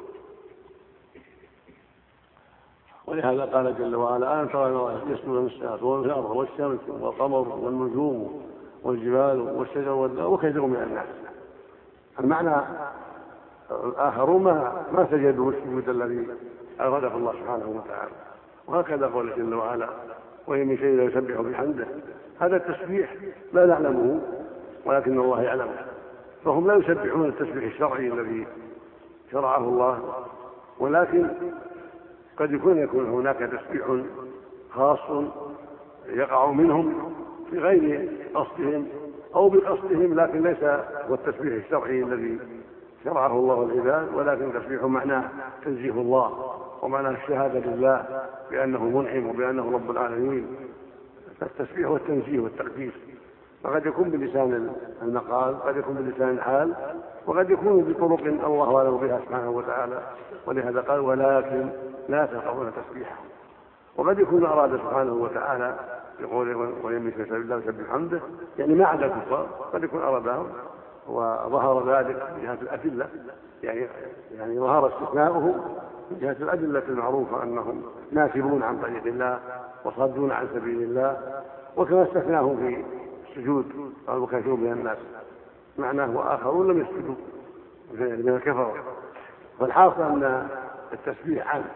ولهذا قال جل وعلا: ألم ترى أن يسجد السماوات والأرض والشمس والقمر والنجوم والجبال والشجر والدواب وكثير من الناس. المعنى الآخرون ما ما سجدوا السجود الذي أراده الله سبحانه وتعالى. وهكذا قال جل وعلا: وإن من شيء لا يسبح بحمده. هذا التسبيح لا نعلمه ولكن الله يعلمه، فهم لا يسبحون التسبيح الشرعي الذي شرعه الله، ولكن قد يكون يكون هناك تسبيح خاص يقع منهم في غير قصدهم أو بقصدهم، لكن ليس هو التسبيح الشرعي الذي شرعه الله العباد، ولكن تسبيح معناه تنزيه الله ومعناه الشهادة لله بأنه منعم وبأنه رب العالمين. فالتسبيح والتنزيه والتقديس فقد يكون بلسان المقال، قد يكون بلسان الحال، وقد يكون بطرق الله أعلم بها سبحانه وتعالى. ولهذا قال: ولكن لا تفقهون تسبيحهم. وقد يكون أراد سبحانه وتعالى يقول: وإن من شيء إلا يسبح بحمده، يعني ما عدا الكفار، قد يكون أرادهم وظهر ذلك من جهة الأدلة، يعني يعني ظهر استثناؤهم من جهة الأدلة المعروفة أنهم ناكبون عن طريق الله وصدون عن سبيل الله، وكما استثناهم في السجود قال: وكثير من الناس، معناه وآخرون لم يسجدوا من الكفر. فالحاصل أن التسبيح عام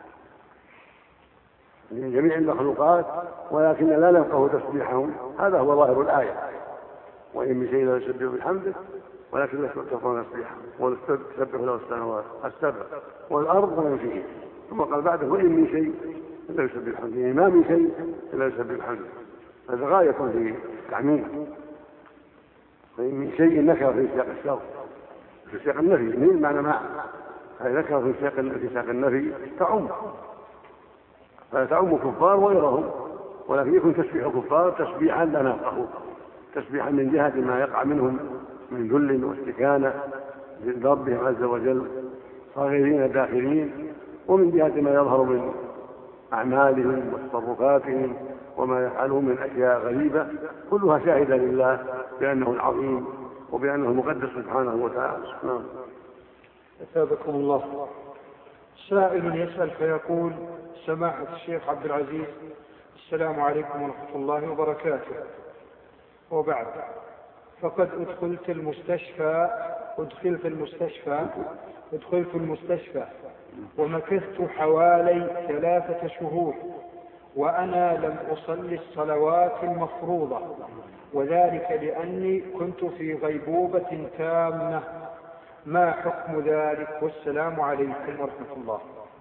لجميع المخلوقات، ولكن لا نفقه تسبيحهم. هذا هو ظاهر الآية: وإن من شيء لا يسبح بحمده ولكن لا تفقهون تسبيحهم، وتسبح له السماوات السبع والأرض ومن فيهن. ثم قال بعده: وإن من شيء لا يسبح بحمده، يعني ما من شيء لا يسبح بحمده. هذا غاية في التعميم. وإن من شيء نكر في سياق الشر، في سياق النفي، من معنى مع هذا نكر في سياق في سياق النفي تعم، فتعم كفار وغيرهم، ولكن يكون تسبيح الكفار تسبيحا لا نفقه، تسبيحا من جهة ما يقع منهم من ذل واستكانة لربهم عز وجل صاغرين داخلين، ومن جهة ما يظهر من أعمالهم وتصرفاتهم وما يفعلون من أشياء غريبة، كلها شاهدة لله بأنه العظيم وبأنه المقدس سبحانه وتعالى. نعم. أثابكم الله. سائل يسأل فيقول: سماحة الشيخ عبد العزيز، السلام عليكم ورحمة الله وبركاته. وبعد، فقد أدخلت المستشفى أدخلت المستشفى أدخلت المستشفى ومكثت حوالي ثلاثة شهور وأنا لم أصلي الصلوات المفروضة، وذلك لأني كنت في غيبوبة تامة. ما حكم ذلك؟ والسلام عليكم ورحمة الله.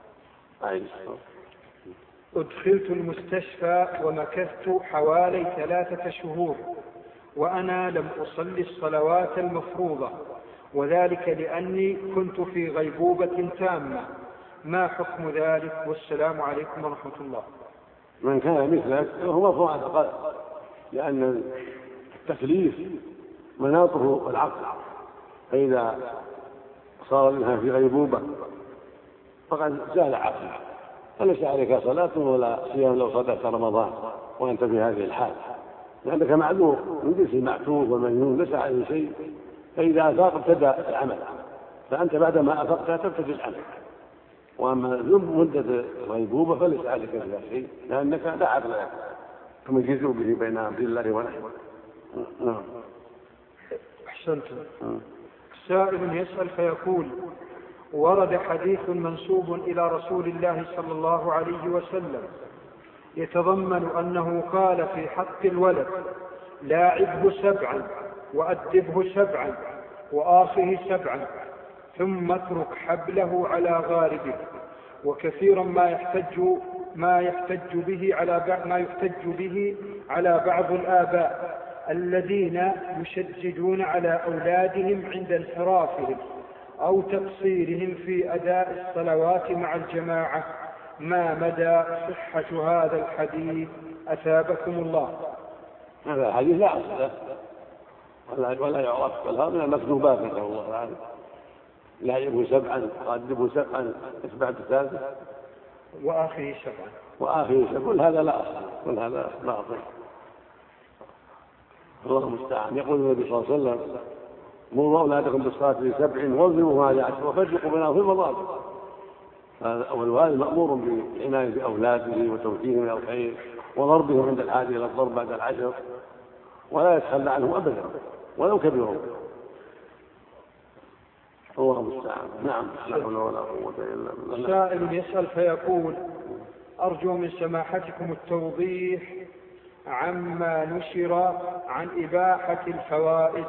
أدخلت المستشفى ومكثت حوالي ثلاثة شهور وأنا لم أصلي الصلوات المفروضة، وذلك لأني كنت في غيبوبة تامة. ما حكم ذلك؟ والسلام عليكم ورحمة الله. من كان مثلك فهو مرفوع عن القلب، لأن التكليف مناطه العقل، فإذا صار منها في غيبوبة فقد زال عقله، فليس عليك صلاة ولا صيام لو صدقت رمضان وأنت في هذه الحال، لأنك معذور من جنس المعتوه والمجنون ليس عليه شيء. فإذا أفاق ابتدأ العمل، فأنت بعدما أفقت تبتدئ العمل. وأما ذنب مدة الغيبوبة فليس عليك فيها شيء، لأنك لا عقل لك تميزوا به بين أمر الله ونحوه. نعم. أحسنت. سائل يسأل فيقول: ورد حديث منسوب إلى رسول الله صلى الله عليه وسلم يتضمن أنه قال في حق الولد: لاعبه سبعا وأدبه سبعا وآخه سبعا ثم اترك حبله على غاربه. وكثيرا ما يحتج ما يحتج به على ما يحتج به على بعض الآباء الذين يشددون على أولادهم عند انحرافهم أو تقصيرهم في أداء الصلوات مع الجماعة. ما مدى صحة هذا الحديث؟ أثابكم الله. هذا الحديث لا أصل له ولا, ولا يعرف، بل هذا من المكذوبات نسأل الله تعالى. لا يبه سبعا وأدبه سبعا إثبات الثالث وآخره سبعا وآخره سبعا، كل هذا لا أصل، كل هذا باطل. الله المستعان. يقول النبي صلى الله عليه وسلم: مروا أولادكم بالصلاة لسبع واضربوهم على عشر وفرقوا بينهم في المضاجع. والوالد مأمور بالعناية بأولاده وتوجيههم إلى الخير وضربهم عند الحاجة إلى الضرب بعد العشر، ولا يتخلى عنهم أبدا ولو كبروا. الله المستعان. نعم. لا حول ولا قوة إلا بالله. سائل يسأل فيقول: أرجو من سماحتكم التوضيح عما نشر عن إباحة الفوائد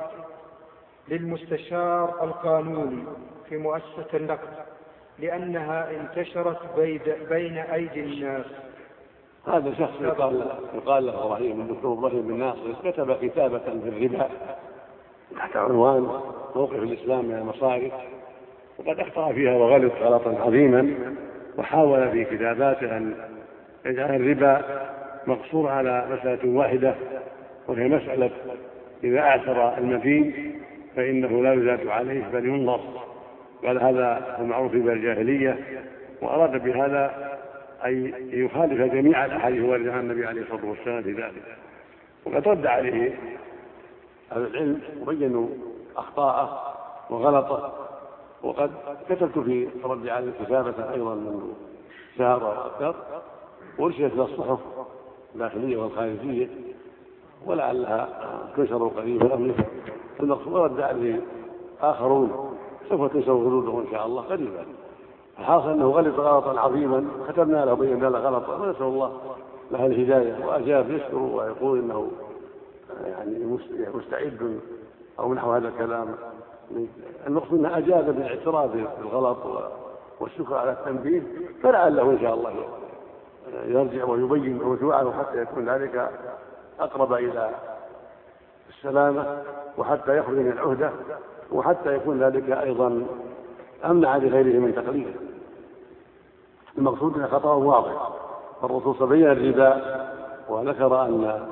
للمستشار القانوني في مؤسسة النقد، لأنها انتشرت بين أيدي الناس. هذا شخص يقال, يقال له إبراهيم الدكتور إبراهيم بن ناصر كتب كتابة في الربا تحت عنوان موقف الإسلام من المصارف، وقد أخطأ فيها وغلط غلطا عظيما، وحاول في كتاباته أن يجعل الربا مقصور على مسألة واحدة، وهي مسألة إذا أعثر المدين فإنه لا يزاد عليه بل ينظر، قال هذا المعروف بالجاهلية، وأراد بهذا أن يخالف جميع الأحاديث الواردة عن النبي عليه الصلاة والسلام في ذلك. وقد رد عليه أهل العلم وبينوا أخطاءه وغلطه، وقد كتبت في رد عليه كتابة أيضا من شهر أو أكثر، وارشدت إلى الصحف الداخلية والخارجية، ولعلها تنشر قريبا. المقصود رد عليه آخرون سوف تنشر ردودهم إن شاء الله قريبا. الحاصل أنه غلط غلطا عظيما كتبنا له بينا له غلطا، ونسأل الله له الهداية. وأجاب يشكر ويقول إنه يعني مستعد أو نحو هذا الكلام. المقصود أنه أجاب بالاعتراف بالغلط والشكر على التنبيه، فلعله إن شاء الله يرجع ويبين رجوعه حتى يكون ذلك أقرب إلى السلامة، وحتى يخرج من العهدة، وحتى يكون ذلك أيضا أمنع لغيره من تقليده. المقصود أن خطأه واضح. الرسول بين الربا وذكر أن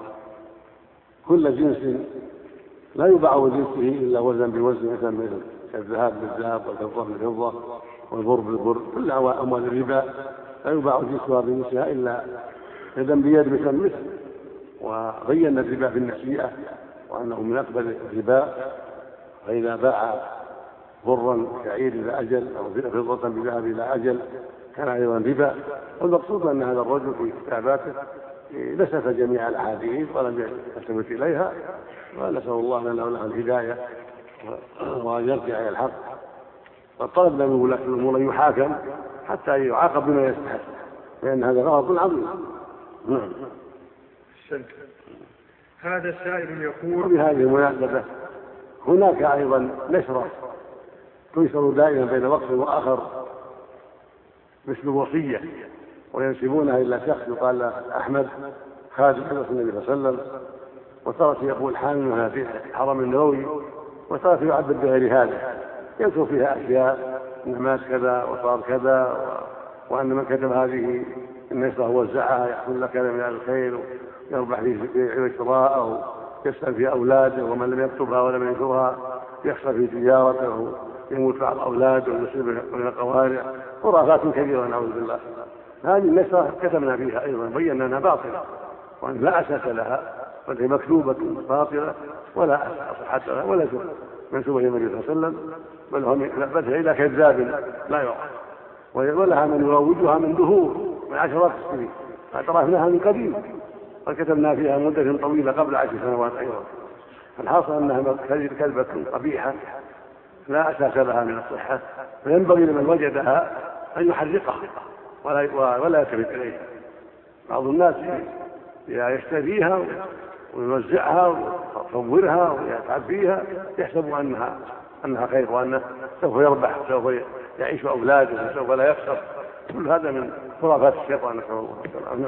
كل جنس لا يباع جنسه إلا وزن بوزن، مثلا مثل الذهب بالذهب والفضة بالفضة والبر بالبر، كل أموال الربا لا يباع جنسها بجنسها إلا يدا بيد مثل مثل. وبين الربا في النسيئة وأنه من أكبر الربا، فإذا باع برا شعير إلى أجل أو فضة بذهب إلى أجل كان أيضا ربا. والمقصود أن هذا الرجل في كتاباته نسف جميع الأحاديث ولم يلتفت إليها، ونسأل الله لنا وله الهداية وأن يرجع إلى الحق. وطلبنا من ولاة الأمور أن يحاكم حتى يعاقب بما يستحق، لأن هذا غلط عظيم. نعم. هذا السائل يقول: وبهذه المناسبة هناك أيضا نشرة تنشر دائما بين وقت وآخر مثل الوصية، وينسبونها إلى شخص يقال له أحمد خادم حدث النبي صلى الله عليه وسلم، وترك يقول حاملها في الحرم النبوي، وترك يعبد بغير هذا، يذكر فيها أشياء إن مات كذا وصار كذا، وأن من كتب هذه النشرة وزعها يحصل له كذا من الخير ويربح في بيع وشراء، أو يسأل في أولاده، ومن لم يكتبها ولم ينشرها يخسر في تجارته، يموت بعض أولاده ويصيب من القوارع، خرافات كثيرة نعوذ بالله. هذه النشرة كتبنا فيها أيضا، بينا أنها باطلة وأن لا أساس لها، بل هي مكتوبة باطلة ولا أصحت لها ولا منسوبة إلى النبي صلى الله عليه وسلم، بل هو نسبتها إلى كذاب لا يعرف، ولها من يروجها من دهور من عشرات السنين، اعترفناها من قديم وكتبنا فيها مدة طويلة قبل عشر سنوات أيضا. الحاصل أنها كذبة قبيحة لا أساس لها من الصحة، فينبغي لمن وجدها أن يحرقها ولا ولا يلتفت إليها. بعض الناس يشتريها ويوزعها ويصورها ويتعب فيها، يحسب أنها أنها خير وأنه سوف يربح وسوف يعيش أولاده وسوف لا يخسر. كل هذا من خرافات الشيطان، نسأل الله السلامة.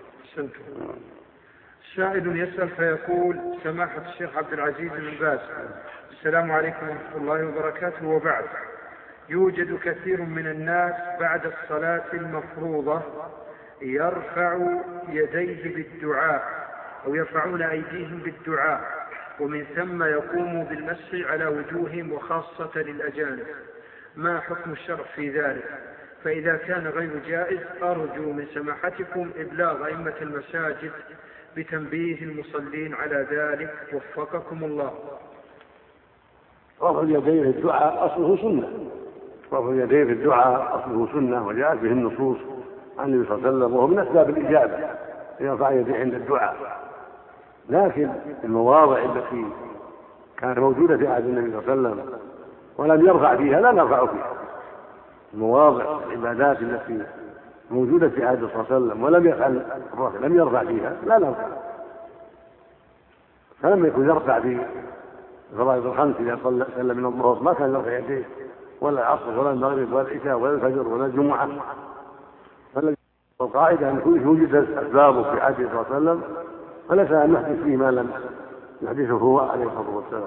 سائل يسأل فيقول: سماحة الشيخ عبد العزيز بن باز، السلام عليكم ورحمة الله وبركاته، وبعد، يوجد كثير من الناس بعد الصلاة المفروضة يرفع يديه بالدعاء أو يرفعون أيديهم بالدعاء، ومن ثم يقوموا بالمسح على وجوههم وخاصة للأجانب، ما حكم الشرع في ذلك؟ فإذا كان غير جائز أرجو من سماحتكم إبلاغ أئمة المساجد بتنبيه المصلين على ذلك، وفقكم الله. رفع اليدين في الدعاء أصله سنة، رفع اليدين في الدعاء أصله سنة، وجاءت به النصوص عن النبي صلى الله عليه وسلم، وهو من أسباب الإجابة يرفع يديه عند الدعاء. لكن المواضع التي كانت موجودة في عهد النبي صلى الله عليه وسلم ولم يرفع فيها لا نرفع فيها. المواضع العبادات التي موجودة في عهد صلى الله عليه وسلم ولم يفعل الرفع لم يرفع فيها لا نرفع. فلم يكن يرفع في الفرائض الخمس إذا صلى سلم من الظهر ما كان يرفع يديه، ولا العصر ولا المغرب ولا العشاء ولا الفجر ولا الجمعة. فالقاعدة أن كل وجدت أسبابه في عهد صلى الله عليه وسلم فليس أن نحدث فيه ما لم يحدثه هو عليه الصلاة والسلام.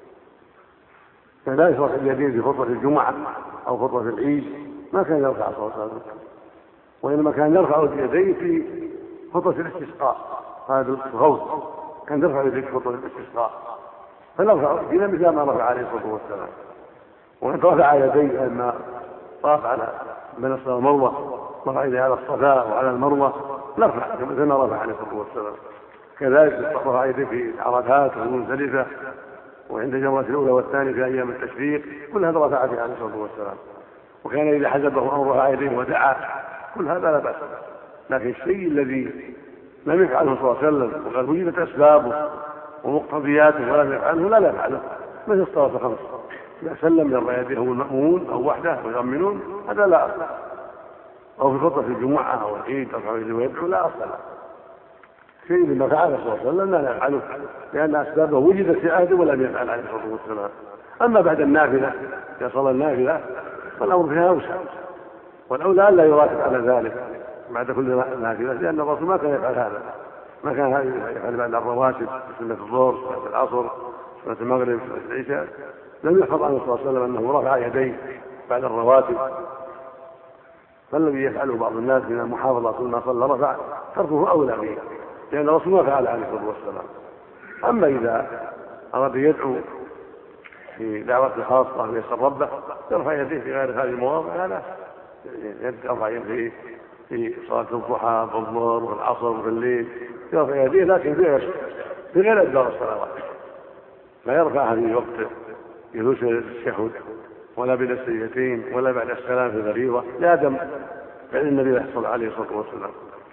فلا يشرع اليدين في خطبة الجمعة أو خطبة العيد ما كان يرفع صلى الله عليه وسلم، وإنما كان يرفع اليدين في خطبة الاستسقاء. هذا الغوث كان يرفع يديه في خطبة الاستسقاء، فنرفع فينا مثل ما رفع عليه الصلاة والسلام. ومن رفع يديه لما طاف على بين الصفا والمروة، رفع يديه على الصفا وعلى المروة نرفع مثل ما رفع عليه الصلاة والسلام. كذلك رفع يديه في عرفات ومزدلفة وعند الجمرة الأولى والثانية في أيام التشريق، كل هذا رفع فيه عليه الصلاة والسلام. وكان إذا حزبه أمر رفع يديه ودعا، كل هذا لا بأس. لكن الشيء الذي لم يفعله صلى الله عليه وسلم وقد وجدت أسبابه ومقتضياته ولم يفعله لا نفعله، مثل الصلاة الخمس إذا سلم يرفع يديه المأمون أو وحده ويؤمنون هذا لا أصل، أو في خطبة الجمعة أو العيد يرفع يديه ويدعو لا أصل له. شيء لما فعله صلى الله عليه وسلم لا نفعله لأن أسبابه وجدت في عهده ولم يفعل عليه الصلاة والسلام. أما بعد النافلة إذا صلى النافلة فالأمر فيها أوسع، والأولى ألا يراتب على ذلك بعد كل نافلة، لأن الرسول ما كان يفعل هذا، ما كان يفعل بعد الرواتب سنة الظهر سنة العصر سنة المغرب سنة العشاء. لم يحفظ عنه صلى الله عليه وسلم أنه رفع يديه بعد الرواتب، فالذي يفعله بعض الناس من المحافظة كل ما صلى رفع تركه أولى به، لأن الرسول ما فعل عليه الصلاة والسلام. أما إذا أراد يدعو في دعوة خاصة ويسأل ربه يرفع يديه في غير هذه المواضع لا، يرفع يديه في صلاة الضحى والظهر والعصر والليل يرفع يديه، لكن في غير في غير أدبار الصلوات لا يرفعها في وقت جلوس التشهد ولا بين السجدتين ولا بعد السلام في الفريضة، لا دم فعل النبي صلى الله عليه الصلاة والسلام.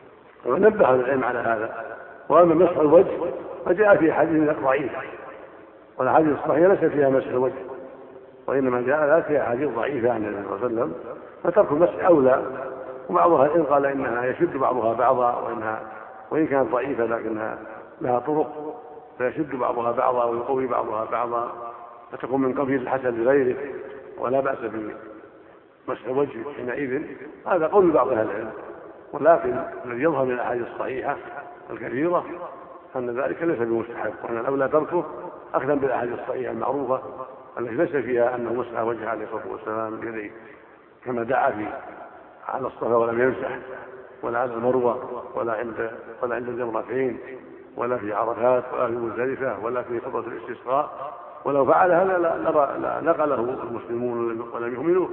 ونبه العلم على هذا. وأما مسح الوجه فجاء في حديث ضعيف، والحديث الصحيح ليس فيها مسح الوجه، وإنما جاء ذلك في أحاديث ضعيفة عن النبي صلى الله عليه وسلم، فترك المسح أولى. وبعضها إن قال إنها يشد بعضها بعضا، وإنها وإن كانت ضعيفة لكنها لها طرق فيشد بعضها بعضا ويقوي بعضها بعضا، فتكون من قبيل الحسن لغيره ولا بأس بمسح الوجه حينئذ. هذا قول بعض أهل العلم، ولكن الذي يظهر من الأحاديث الصحيحة الكثيرة أن ذلك ليس بمستحب، وأن الأولى تركه أخذا بالأحاديث الصحيحة المعروفة التي ليس فيها أنه مسح وجهه عليه الصلاة والسلام بيديه، كما دعا في على الصفا ولم يمسح، ولا على المروة، ولا عند ولا عند الجمرتين، ولا في عرفات، ولا في مزدلفة، ولا في خطبة الاستسقاء. ولو فعل هذا لا نقله المسلمون ولم يؤمنوا.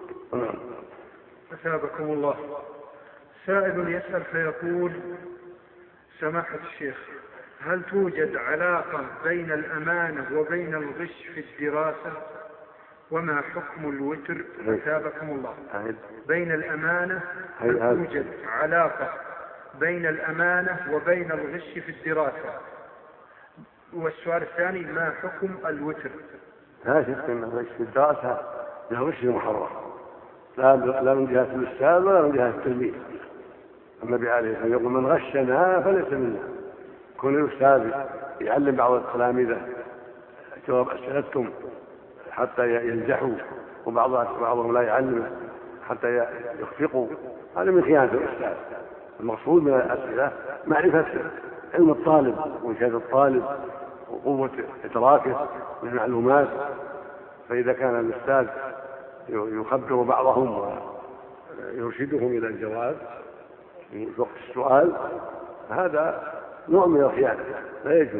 أثابكم الله. سائل يسأل فيقول: سماحة الشيخ، هل توجد علاقة بين الأمانة وبين الغش في الدراسة؟ وما حكم الوتر؟ أثابكم الله. بين الأمانة، هل توجد علاقة بين الأمانة وبين الغش في الدراسة؟ والسؤال الثاني: ما حكم الوتر؟ لا شك أن الغش في الدراسة له غش محرم، لا لا من جهة الأستاذ ولا من جهة التلميذ. النبي عليه الصلاة والسلام يقول: من غشنا فليس منا. كون الأستاذ يعلم بعض التلاميذ جواب أسئلتهم حتى ينجحوا، وبعضهم لا يعلم حتى يخفقوا، هذا من خيانة الأستاذ. المقصود من الأسئلة معرفة علم الطالب وإنشاد الطالب وقوة إدراكه للمعلومات. فإذا كان الأستاذ يخبر بعضهم ويرشدهم إلى الجواب في وقت السؤال، هذا نوع من الخيانة لا يجوز.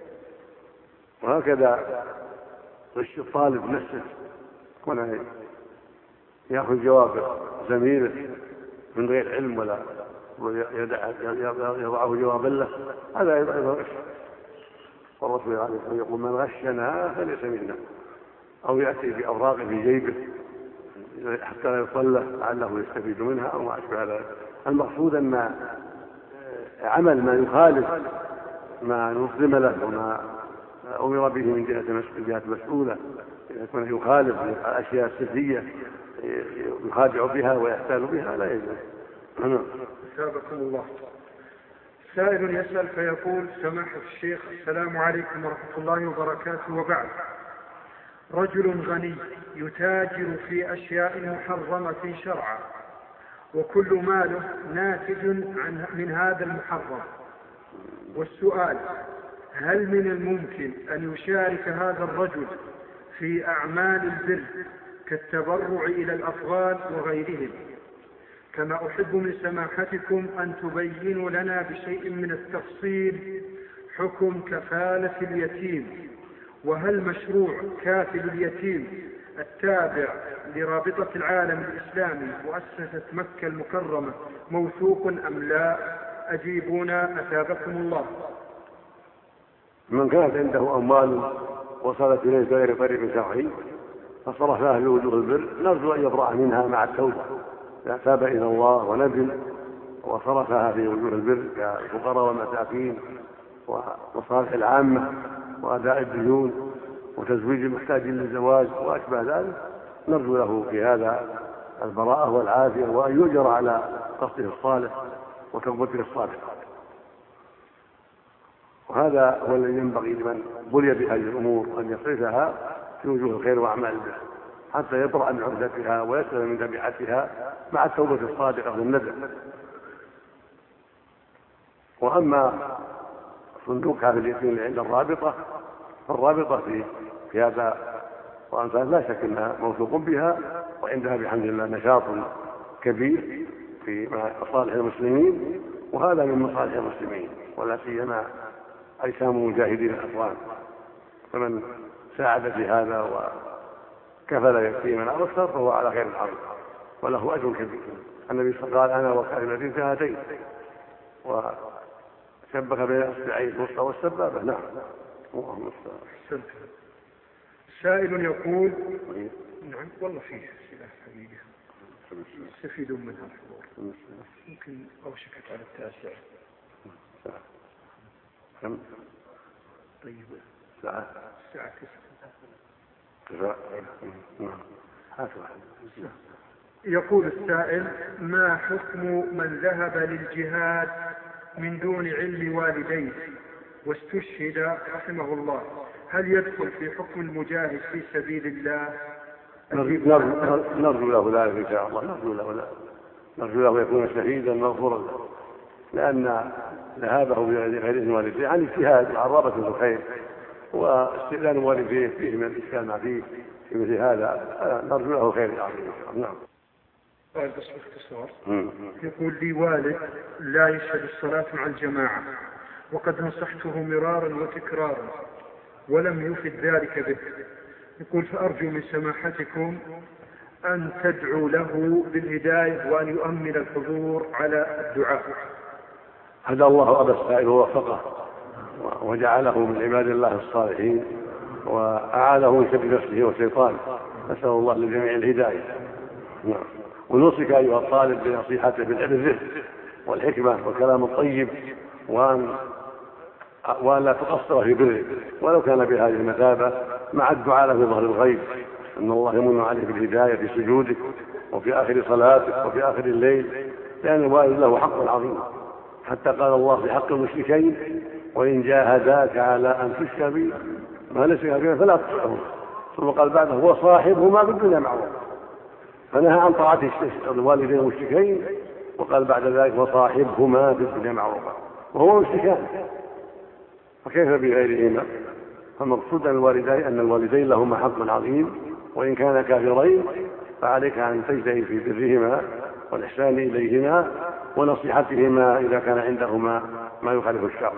وهكذا غش الطالب نفسه، كونه يأخذ جواب زميله من غير علم ولا يضعه جوابا له، هذا أيضا غش. والرسول عليه الصلاة والسلام يقول: من غشنا فليس منا. أو يأتي بأوراق في جيبه حتى لا يصلى لعله يستفيد منها أو ما أشبه ذلك. المقصود أن عمل ما يخالف ما نصدم له وما أمر به من جهة مسؤولة، يكون يخالف الأشياء السرية يخادع بها ويحتال بها، لا يجوز. أثابكم الله. سائل يسأل فيقول: سماحة الشيخ، السلام عليكم ورحمة الله وبركاته، وبعد. رجل غني يتاجر في أشياء محرمة شرعا، وكل ماله ناتج عن من هذا المحرم. والسؤال: هل من الممكن أن يشارك هذا الرجل في أعمال البر كالتبرع إلى الأطفال وغيرهم؟ كما أحب من سماحتكم أن تبينوا لنا بشيء من التفصيل حكم كفالة اليتيم، وهل مشروع كافل اليتيم التابع لرابطة العالم الإسلامي مؤسسة مكة المكرمة موثوق أم لا؟ أجيبونا أثابكم الله. من كانت عنده أموال وصلت إليه بغير طريق شرعي فصرفها في وجوه البر، نرجو أن يبرأ منها مع التوبة، تاب إلى الله وندم وصرفها في وجوه البر كالفقراء والمساكين ومصالح العامة وأداء الديون وتزويج المحتاج للزواج وأشبه ذلك، نرجو له في هذا البراءة والعافية، وأن يؤجر على قصده الصالح وتوبته الصادقة. وهذا هو الذي ينبغي لمن بلي بهذه الأمور أن يصرفها في وجوه الخير وأعمال البر حتى يبرأ من عهدتها ويسلم من تبعتها مع التوبة الصادقة والندم. وأما صندوق هذا اليتيم اللي عند الرابطة، فالرابطة في في هذا وأمثال لا شك أنها موثوق بها، وعندها بحمد الله نشاط كبير في مصالح المسلمين، وهذا من مصالح المسلمين ولا سيما أجسام المجاهدين الأخوان. فمن ساعد في هذا وكفل يتيما أو أكثر فهو على خير الحرب وله أجر كبير. النبي صلى الله عليه وسلم قال: أنا وكافل شهادين، وشبك بين أصبعي الوسطى والسبابة. نعم. اللهم صل. سائل يقول: نعم والله فيه أسئلة حقيقة. يستفيدون منها الحضور. يمكن أوشكت على التاسع. كم؟ طيب. ساعة. ساعة تسعة. يقول السائل: ما حكم من ذهب للجهاد من دون علم والديه واستشهد رحمه الله؟ هل يدخل في حكم المجاهد في سبيل الله؟ نرجو له ذلك إن شاء الله. نرجو له ذلك. نرجو له يكون شهيدا مغفورا له، لأن ذهابه بغير والديه عن اجتهاد وعن رغبة في الخير، واستئذان والديه فيه من الإشكال ما فيه في مثل هذا. نرجو له خير عظيم. نعم. قال بس باختصار. يقول لي والد لا يشهد الصلاة مع الجماعة، وقد نصحته مرارا وتكرارا ولم يفد ذلك به. يقول: فأرجو من سماحتكم أن تدعو له بالهداية وأن يؤمن الحضور على الدعاء. هدى الله أبا السائل ووفقه وجعله من عباد الله الصالحين، وأعاذه من شر نفسه والشيطان. نسأل الله للجميع الهداية. نعم. ونوصيك أيها الطالب بنصيحته بالرفق والحكمة والكلام الطيب، وأن وأن لا تقصر في بره ولو كان بهذه المثابة، مع الدعاء له في ظهر الغيب أن الله يمن عليه بالهداية في سجودك وفي آخر صلاتك وفي آخر الليل، لأن الوالد له حق عظيم. حتى قال الله في حق المشركين: وإن جاهداك على أن تشرك بي ما ليس بك فلا تطعهما. ثم قال بعده: وصاحبهما في الدنيا معروفا. فنهى عن طاعة الوالدين المشركين، وقال بعد ذلك: وصاحبهما في الدنيا معروفا، وهو مشركان، فكيف بغيرهما؟ فمقصود أن الوالدين أن الوالدين لهما حق عظيم، وإن كانا كافرين فعليك أن تجتهد في برهما والإحسان إليهما ونصيحتهما إذا كان عندهما ما يخالف الشرع.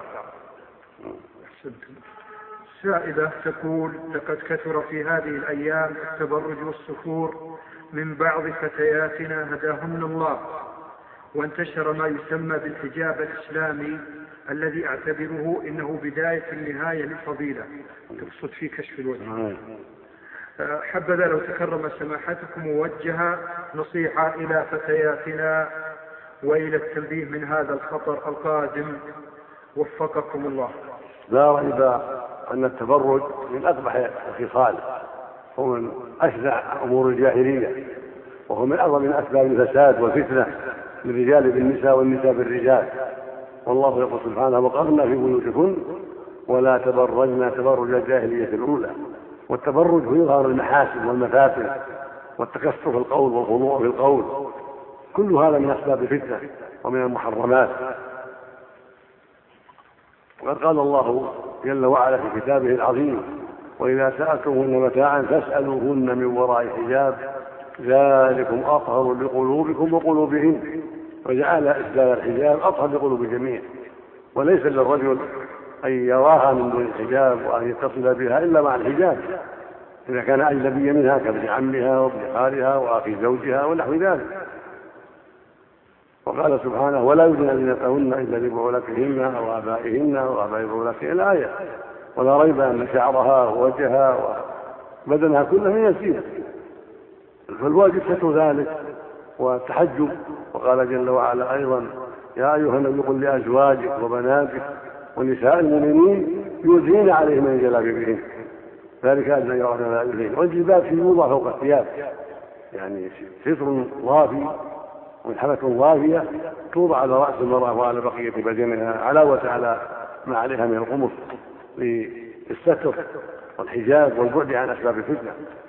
سائلة تقول: لقد كثر في هذه الأيام التبرج والسفور من بعض فتياتنا هداهن الله، وانتشر ما يسمى بالحجاب الإسلامي الذي أعتبره إنه بداية النهاية للفضيلة، تقصد في كشف الوجه. حبذا لو تكرم سماحتكم موجهة نصيحة إلى فتياتنا وإلى التنبيه من هذا الخطر القادم، وفقكم الله. لا ريب أن التبرج من أقبح الخصال ومن أشنع أمور الجاهلية، وهو من أعظم أسباب الفساد والفتنة للرجال بالنساء والنساء بالرجال. والله يقول سبحانه: وقرن في بيوتكن ولا تبرجن تبرج الجاهلية الأولى. والتبرج هو إظهار المحاسن والمفاتن والتكسر في القول والخضوع في القول، كل هذا من أسباب الفتنة ومن المحرمات. وقد قال الله جل وعلا في كتابه العظيم: وإذا سألتموهن متاعا فاسألوهن من وراء حجاب ذلكم أطهر لقلوبكم وقلوبهن. وجعل إسدال الحجاب أطهر لقلوب الجميع، وليس للرجل أن يراها من دون الحجاب وأن يتصل بها إلا مع الحجاب، إذا كان أجنبيا منها كابن عمها وابن خالها وأخي زوجها ونحو ذلك. وقال سبحانه: ولا يبدين زينتهن إلا لبعولتهن أو آبائهن أو آباء بعولتهن. الآية. ولا ريب أن شعرها ووجهها وبدنها كله من الزينة، فالواجب ستر ذلك والتحجب. وقال جل وعلا أيضا: يا أيها النبي قل لأزواجك وبناتك ونساء المؤمنين يدنين عليهم من جلابيبهن ذلك أدنى يرون لا يؤذين. والجلباب في يوضع فوق الثياب، يعني ستر ضافي وملحمة ضافية توضع على رأس المرأة وعلى بقية بدنها علاوة على ما عليها من القمص للستر والحجاب والبعد عن أسباب الفتنة.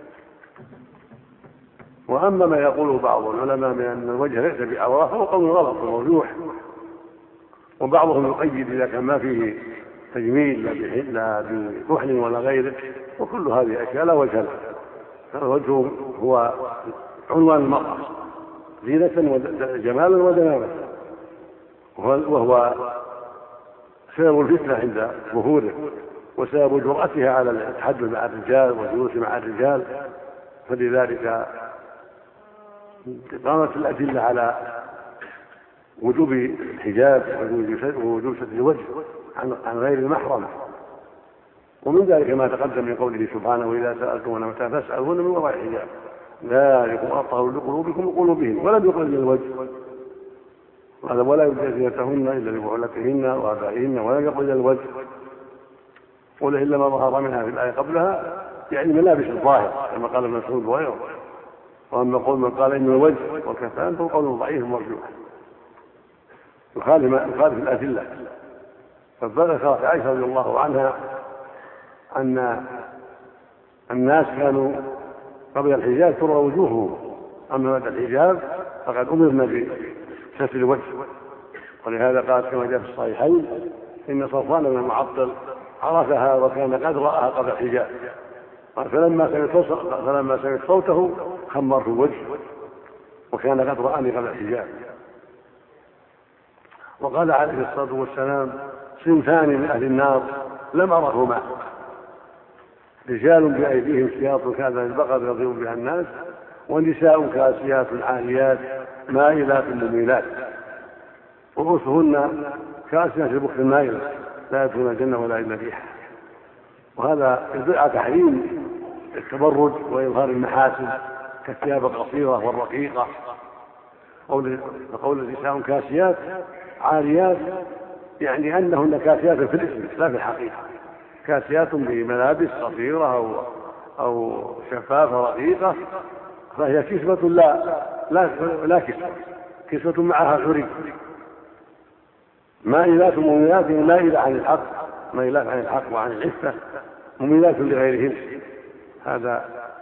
وأما ما يقوله بعض العلماء من أن الوجه ليس بعورة فهو قول غلط ومرجوح، وبعضهم يقيد إذا كان ما فيه تجميل لا بكحل ولا غيره، وكل هذه أشياء لا وجه لها. الوجه هو عنوان المرأة زينة وجمالا ودناوة، وهو سبب الفتنة عند ظهوره وسبب جرأتها على التحدث مع الرجال والجلوس مع الرجال. فلذلك قامت الأدلة على وجوب الحجاب ووجوب ستر الوجه عن غير المحرم، ومن ذلك ما تقدم من قوله سبحانه: وإذا سألتموهن متاعا فاسألوهن من وراء حجاب. ذلكم أطهر لقلوبكم وقلوبهم، ولم يقل للوجه، وهذا ولا يبدي زينتهن إلا لبعولتهن وآبائهن، ولم يقل للوجه، قل إلا ما ظهر منها في الآية قبلها، يعني ملابس الظاهر كما قال ابن مسعود وغيره. وأما قول من قال إن الوجه والكفان فهو قول ضعيف مرجوح يخالف يخالف الأدلة. فذكرت عائشة رضي الله عنها أن الناس كانوا قبل الحجاب ترى وجوههم، أما بعد الحجاب فقد أمرنا بستر الوجه. ولهذا قال كما جاء في الصحيحين إن صفوان بن المعطل عرفها وكان قد رآها قبل الحجاب، فلما سمعت فلما سمعت صوته خمرت الوجه وكان قد رآني قبل الحجاب. وقال عليه الصلاة والسلام صنفان من أهل النار لم أرهما، رجال بأيديهم سياط كأذان البقر يضرب بها الناس، ونساء كاسيات عاريات مائلات مميلات رؤوسهن كاسيات البخت المائلة لا يدخلون الجنة ولا إلا ريحها. وهذا يدل على تحريم التبرج وإظهار المحاسن كالثياب القصيرة والرقيقة. وقول نساء كاسيات عاريات يعني أنهن كاسيات في الاسم لا في الحقيقة، كاسيات بملابس قصيرة أو, أو شفافة رقيقة، فهي كسوة لا لا, لا كسوة كسوة معها حري. مائلات مميلات مائلة عن الحق، مائلات عن الحق وعن العفة، مميلات لغيرهن. هذا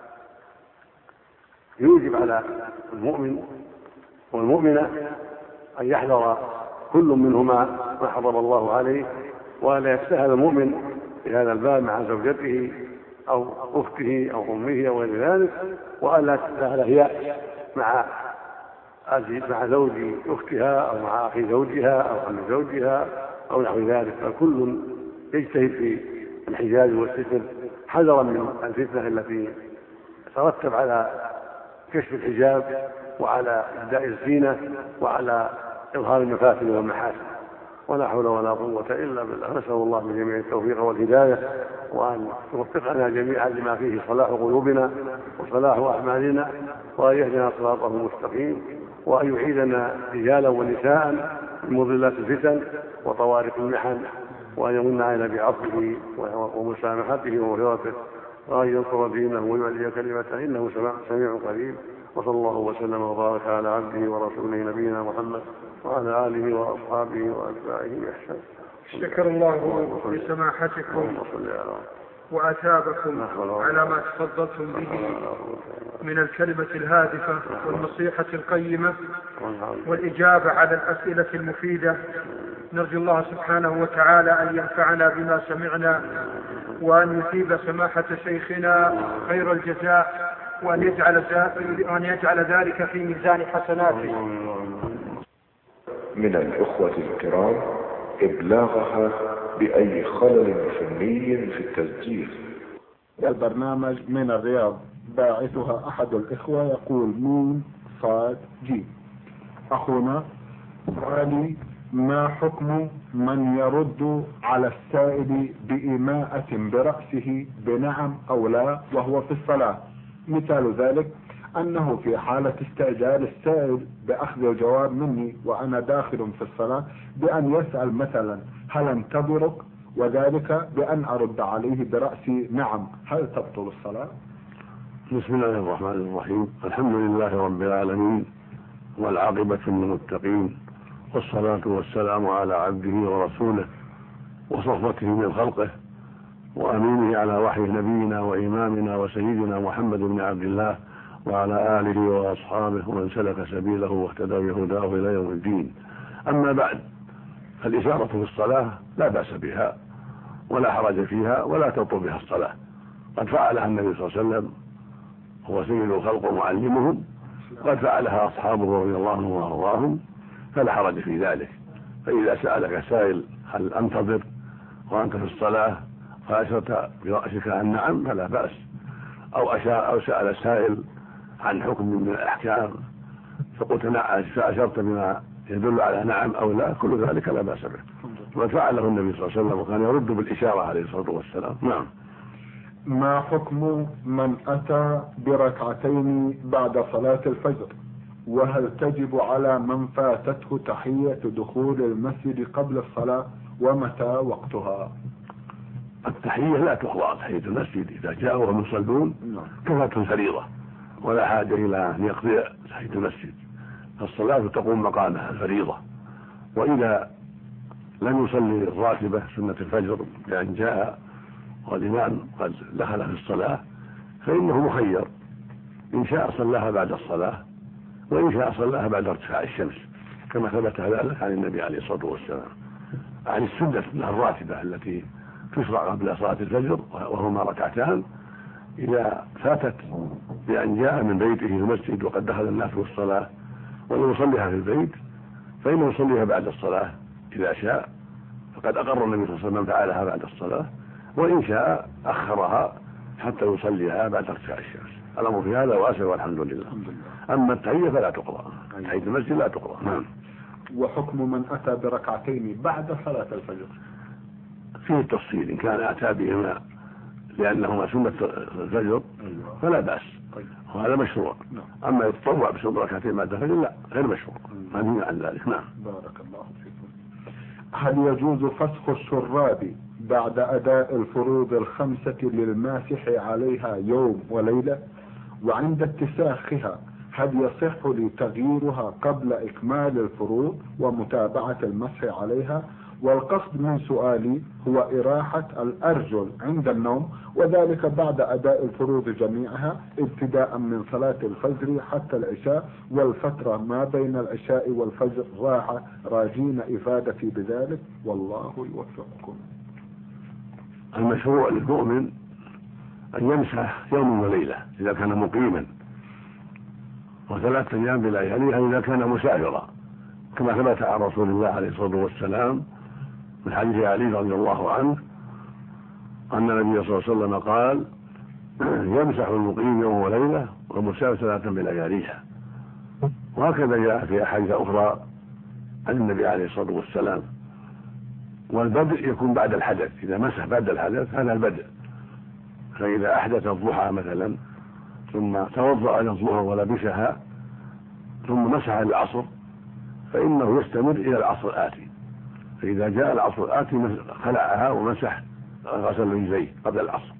يوجب على المؤمن والمؤمنة أن يحذر كل منهما ما حضر الله عليه، ولا يستهل المؤمن في هذا الباب مع زوجته أو أخته أو أمه أو غير ذلك، وألا تستهل هي مع مع زوج أختها أو مع أخي زوجها أو عم زوجها أو نحو ذلك. فكل يجتهد في الحجاب والستر حذرا من الفتنة التي ترتب على كشف الحجاب وعلى إبداء الزينة وعلى إظهار المفاتن والمحاسن. ولا حول ولا قوة إلا بالله. نسأل الله من جميع التوفيق والهداية، وأن يوفقنا جميعا لما فيه صلاح قلوبنا وصلاح أعمالنا، وأن يهدنا صراطه المستقيم، وأن يعيدنا رجالا ونساء من مضلات الفتن وطوارق المحن، وأن يمن علينا بعفوه ومسامحته ومغفرته، وأن ينصر دينه ويعلي كلمته إنه سميع قريب. وصلى الله وسلم وبارك على عبده ورسوله نبينا محمد وعلى آله وأصحابه وأتباعه بإحسان. شكر الله لسماحتكم وأثابكم على ما تفضلتم به من الكلمة الهادفة والنصيحة القيمة والإجابة على الأسئلة المفيدة. نرجو الله سبحانه وتعالى أن ينفعنا بما سمعنا، وأن يثيب سماحة شيخنا خير الجزاء، وأن يجعل, وأن يجعل ذلك في ميزان حسناته. من الإخوة الكرام إبلاغها بأي خلل فني في التسجيل. البرنامج من الرياض، باعثها أحد الإخوة يقول ميم صاد جيم. أخونا سؤالي: ما حكم من يرد على السائل بإيماءة برأسه بنعم أو لا وهو في الصلاة؟ مثال ذلك أنه في حالة استعجال السائل بأخذ الجواب مني وأنا داخل في الصلاة بأن يسأل مثلا هل انتظرك، وذلك بأن أرد عليه برأسي نعم، هل تبطل الصلاة؟ بسم الله الرحمن الرحيم. الحمد لله رب العالمين، والعاقبة للمتقين، والصلاة والسلام على عبده ورسوله وصفوته من خلقه وأمينه على وحي نبينا وإمامنا وسيدنا محمد بن عبد الله وعلى آله وأصحابه ومن سلك سبيله واهتدى بهداه إلى يوم الدين. أما بعد، فالإشارة في الصلاة لا بأس بها ولا حرج فيها ولا تبطل بها الصلاة، قد فعلها النبي صلى الله عليه وسلم هو سيد الخلق ومعلمهم، قد فعلها أصحابه رضي الله عنهم وأرضاهم، فلا حرج في ذلك. فإذا سألك سائل هل أنتظر وأنت في الصلاة فأشرت برأسك عن نعم فلا بأس، أو, أو سأل سائل عن حكم من الأحكام فقلت نعم فأشرت بما يدل على نعم أو لا، كل ذلك لا بأس به، وفعله النبي صلى الله عليه وسلم وكان يرد بالإشارة عليه الصلاة والسلام. نعم. ما حكم من أتى بركعتين بعد صلاة الفجر؟ وهل تجب على من فاتته تحية دخول المسجد قبل الصلاة؟ ومتى وقتها؟ التحية لا تقضى، تحية المسجد إذا جاءوا وهم يصلون كفاته الفريضة ولا حاجة إلى أن يقضي تحية المسجد، فالصلاة تقوم مقامها الفريضة. وإذا لم يصلي الراتبة سنة الفجر لأن جاء والإمام قد دخل في الصلاة فإنه مخير، إن شاء صلاها بعد الصلاة وإن شاء صلاها بعد ارتفاع الشمس، كما ثبت ذلك عن النبي عليه الصلاة والسلام. عن السنة الراتبة التي تشرع قبل صلاة الفجر وهما ركعتان، إذا فاتت بأن جاء من بيته في المسجد وقد دخل الناس في الصلاة ولم يصليها في البيت فإنه يصليها بعد الصلاة إذا شاء، فقد أقر النبي صلى الله عليه وسلم فعلها بعد الصلاة، وإن شاء أخرها حتى يصليها بعد ارتفاع الشمس. الأمر في هذا واسع والحمد لله. أما التحية فلا تقرأ، تحية المسجد لا تقرأ. نعم. وحكم من أتى بركعتين بعد صلاة الفجر؟ فيه التفصيل، إن كان أتى بهما لأنهما سنة الفجر فلا بأس، وهذا مشروع. أما يتطوع بسنة ركعتين بعد الفجر لا، غير مشروع، منهي عن ذلك. نعم. بارك الله فيكم. هل يجوز فسخ الشراب بعد أداء الفروض الخمسة للماسح عليها يوم وليلة؟ وعند اتساخها هل يصح لي تغييرها قبل إكمال الفروض ومتابعة المسح عليها؟ والقصد من سؤالي هو إراحة الأرجل عند النوم، وذلك بعد أداء الفروض جميعها ابتداء من صلاة الفجر حتى العشاء، والفترة ما بين العشاء والفجر راحة، راجين إفادتي بذلك والله يوفقكم. المشروع للمؤمن أن يمسح يوم وليلة إذا كان مقيما، وثلاثة أيام بلياليها إذا كان مسافرا، كما ثبت عن رسول الله عليه الصلاة والسلام من حديث علي رضي الله عنه أن النبي صلى الله عليه وسلم قال: يمسح المقيم يوم وليلة والمسافر ثلاثة بلياليها. وهكذا جاء في أحاديث أخرى عن النبي عليه الصلاة والسلام. والبدء يكون بعد الحدث، إذا مسح بعد الحدث هذا البدء. فإذا أحدث الضحى مثلا ثم توضأ للظهر ولبسها ثم مسح للعصر فإنه يستمر إلى العصر الآتي، فإذا جاء العصر الآتي خلعها ومسح غسل رجليه قبل العصر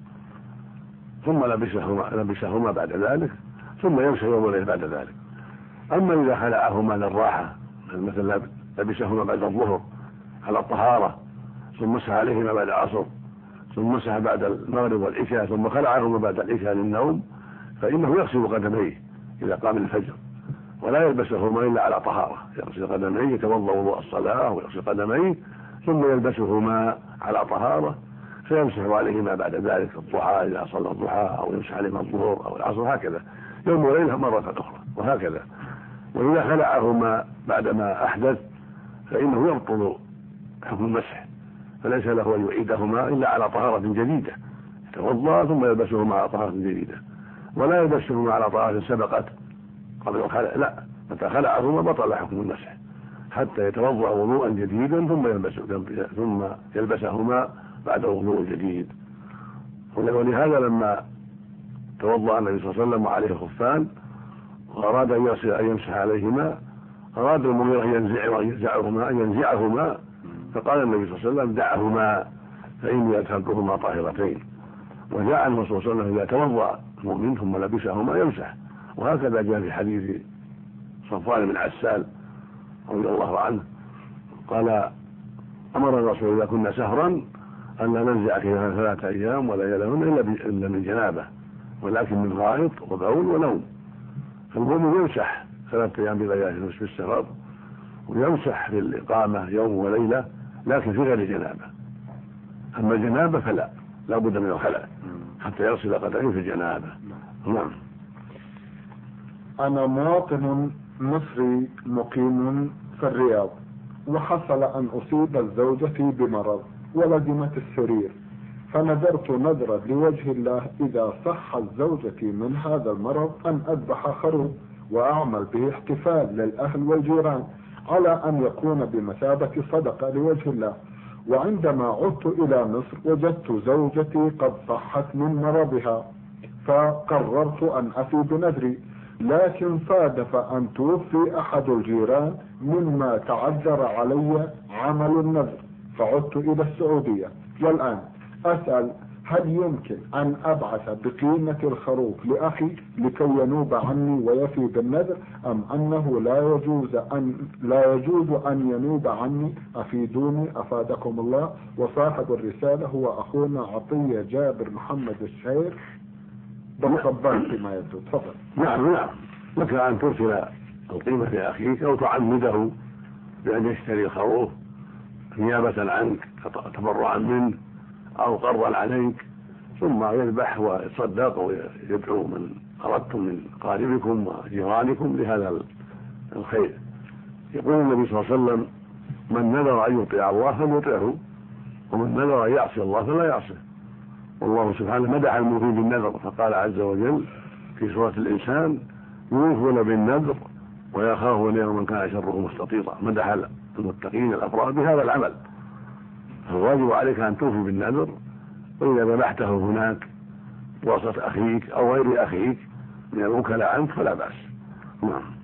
ثم لبسهما, لبسهما بعد ذلك ثم يمسح يوم الليل بعد ذلك. أما إذا خلعهما للراحة مثلا لبسهما بعد الظهر على الطهارة ثم مسح عليهما بعد العصر ثم مسح بعد المغرب والعشاء ثم خلعهما بعد العشاء للنوم فإنه يغسل قدميه إذا قام الفجر ولا يلبسهما إلا على طهارة، يغسل قدميه يتوضأ وضوء الصلاة ويغسل قدميه ثم يلبسهما على طهارة فيمسح عليهما بعد ذلك الضحى إذا صلى الضحى أو يمسح عليهما الظهر أو العصر، هكذا يوم وليلة مرة أخرى وهكذا. وإذا خلعهما بعدما أحدث فإنه يبطل حكم المسح، فليس له أن يعيدهما إلا على طهارة جديدة، يتوضأ ثم يلبسهما على طهارة جديدة، ولا يلبسهما على طهارة سبقت قبل الخلع، لا، متى خلعهما بطل حكم المسح حتى يتوضأ وضوءا جديدا ثم يلبس ثم يلبسهما بعد الوضوء الجديد. ولهذا لما توضأ النبي صلى الله عليه وسلم وعليه خفان وأراد أن يغسل أن يمسح عليهما، أراد المغيرة أن ينزع ينزعهما أن ينزعهما فقال النبي صلى الله عليه وسلم: دعهما فإني أدخلتهما طاهرتين. وجاء عنه صلى الله عليه وسلم إذا توضأ المؤمن ثم لبسهما يمسح، وهكذا جاء في حديث صفوان بن عسال رضي الله عنه قال: أمر الرسول إذا كنا سهرا أن لا ننزع فيها ثلاثة أيام ولا يلهن إلا من جنابه ولكن من غائط وبول ونوم. فالمؤمن يمسح ثلاثة أيام بليالي في السفر ويمسح في الإقامة يوم وليلة لكن في غير جنابه. أما الجنابة فلا، لا بد من الخلع حتى يغسل قدميه في الجنابة. نعم. أنا مواطن مصري مقيم في الرياض، وحصل أن أصيب زوجتي بمرض ولزمت السرير، فنذرت نذرا لوجه الله إذا صحت زوجتي من هذا المرض أن أذبح خروف وأعمل به احتفال للأهل والجيران على أن يكون بمثابة صدقة لوجه الله، وعندما عدت إلى مصر وجدت زوجتي قد صحت من مرضها، فقررت أن أفي بنذري، لكن صادف أن توفي أحد الجيران مما تعذر علي عمل النذر، فعدت إلى السعودية. والآن أسأل، هل يمكن أن أبعث بقيمة الخروف لأخي لكي ينوب عني ويفي بالنذر، أم أنه لا يجوز أن لا يجوز أن ينوب عني؟ أفيدوني أفادكم الله. وصاحب الرسالة هو أخونا عطية جابر محمد الشهير بالصبان فيما يبدو. تفضل. نعم نعم، لك أن ترسل القيمة لأخيك أو تعمده بأن يشتري الخروف نيابة عنك تبرعا منه أو قرضا عليك، ثم يذبح ويتصدق ويدعو من أردتم من قاربكم وجيرانكم لهذا الخير. يقول النبي صلى الله عليه وسلم: من نذر أن يطيع الله فليطيعه، ومن نذر أن يعصي الله فلا يعصيه. والله سبحانه مدح الموفين بالنذر فقال عز وجل في سورة الإنسان: يوفون بالنذر ويخافون يوما كان شره مستطيرا. مدح المتقين الأبرار بهذا العمل، فالواجب عليك أن توفي بالنذر، وإذا ذبحته هناك وسط أخيك أو غير أخيك من الوكلاء عنك فلا بأس. نعم.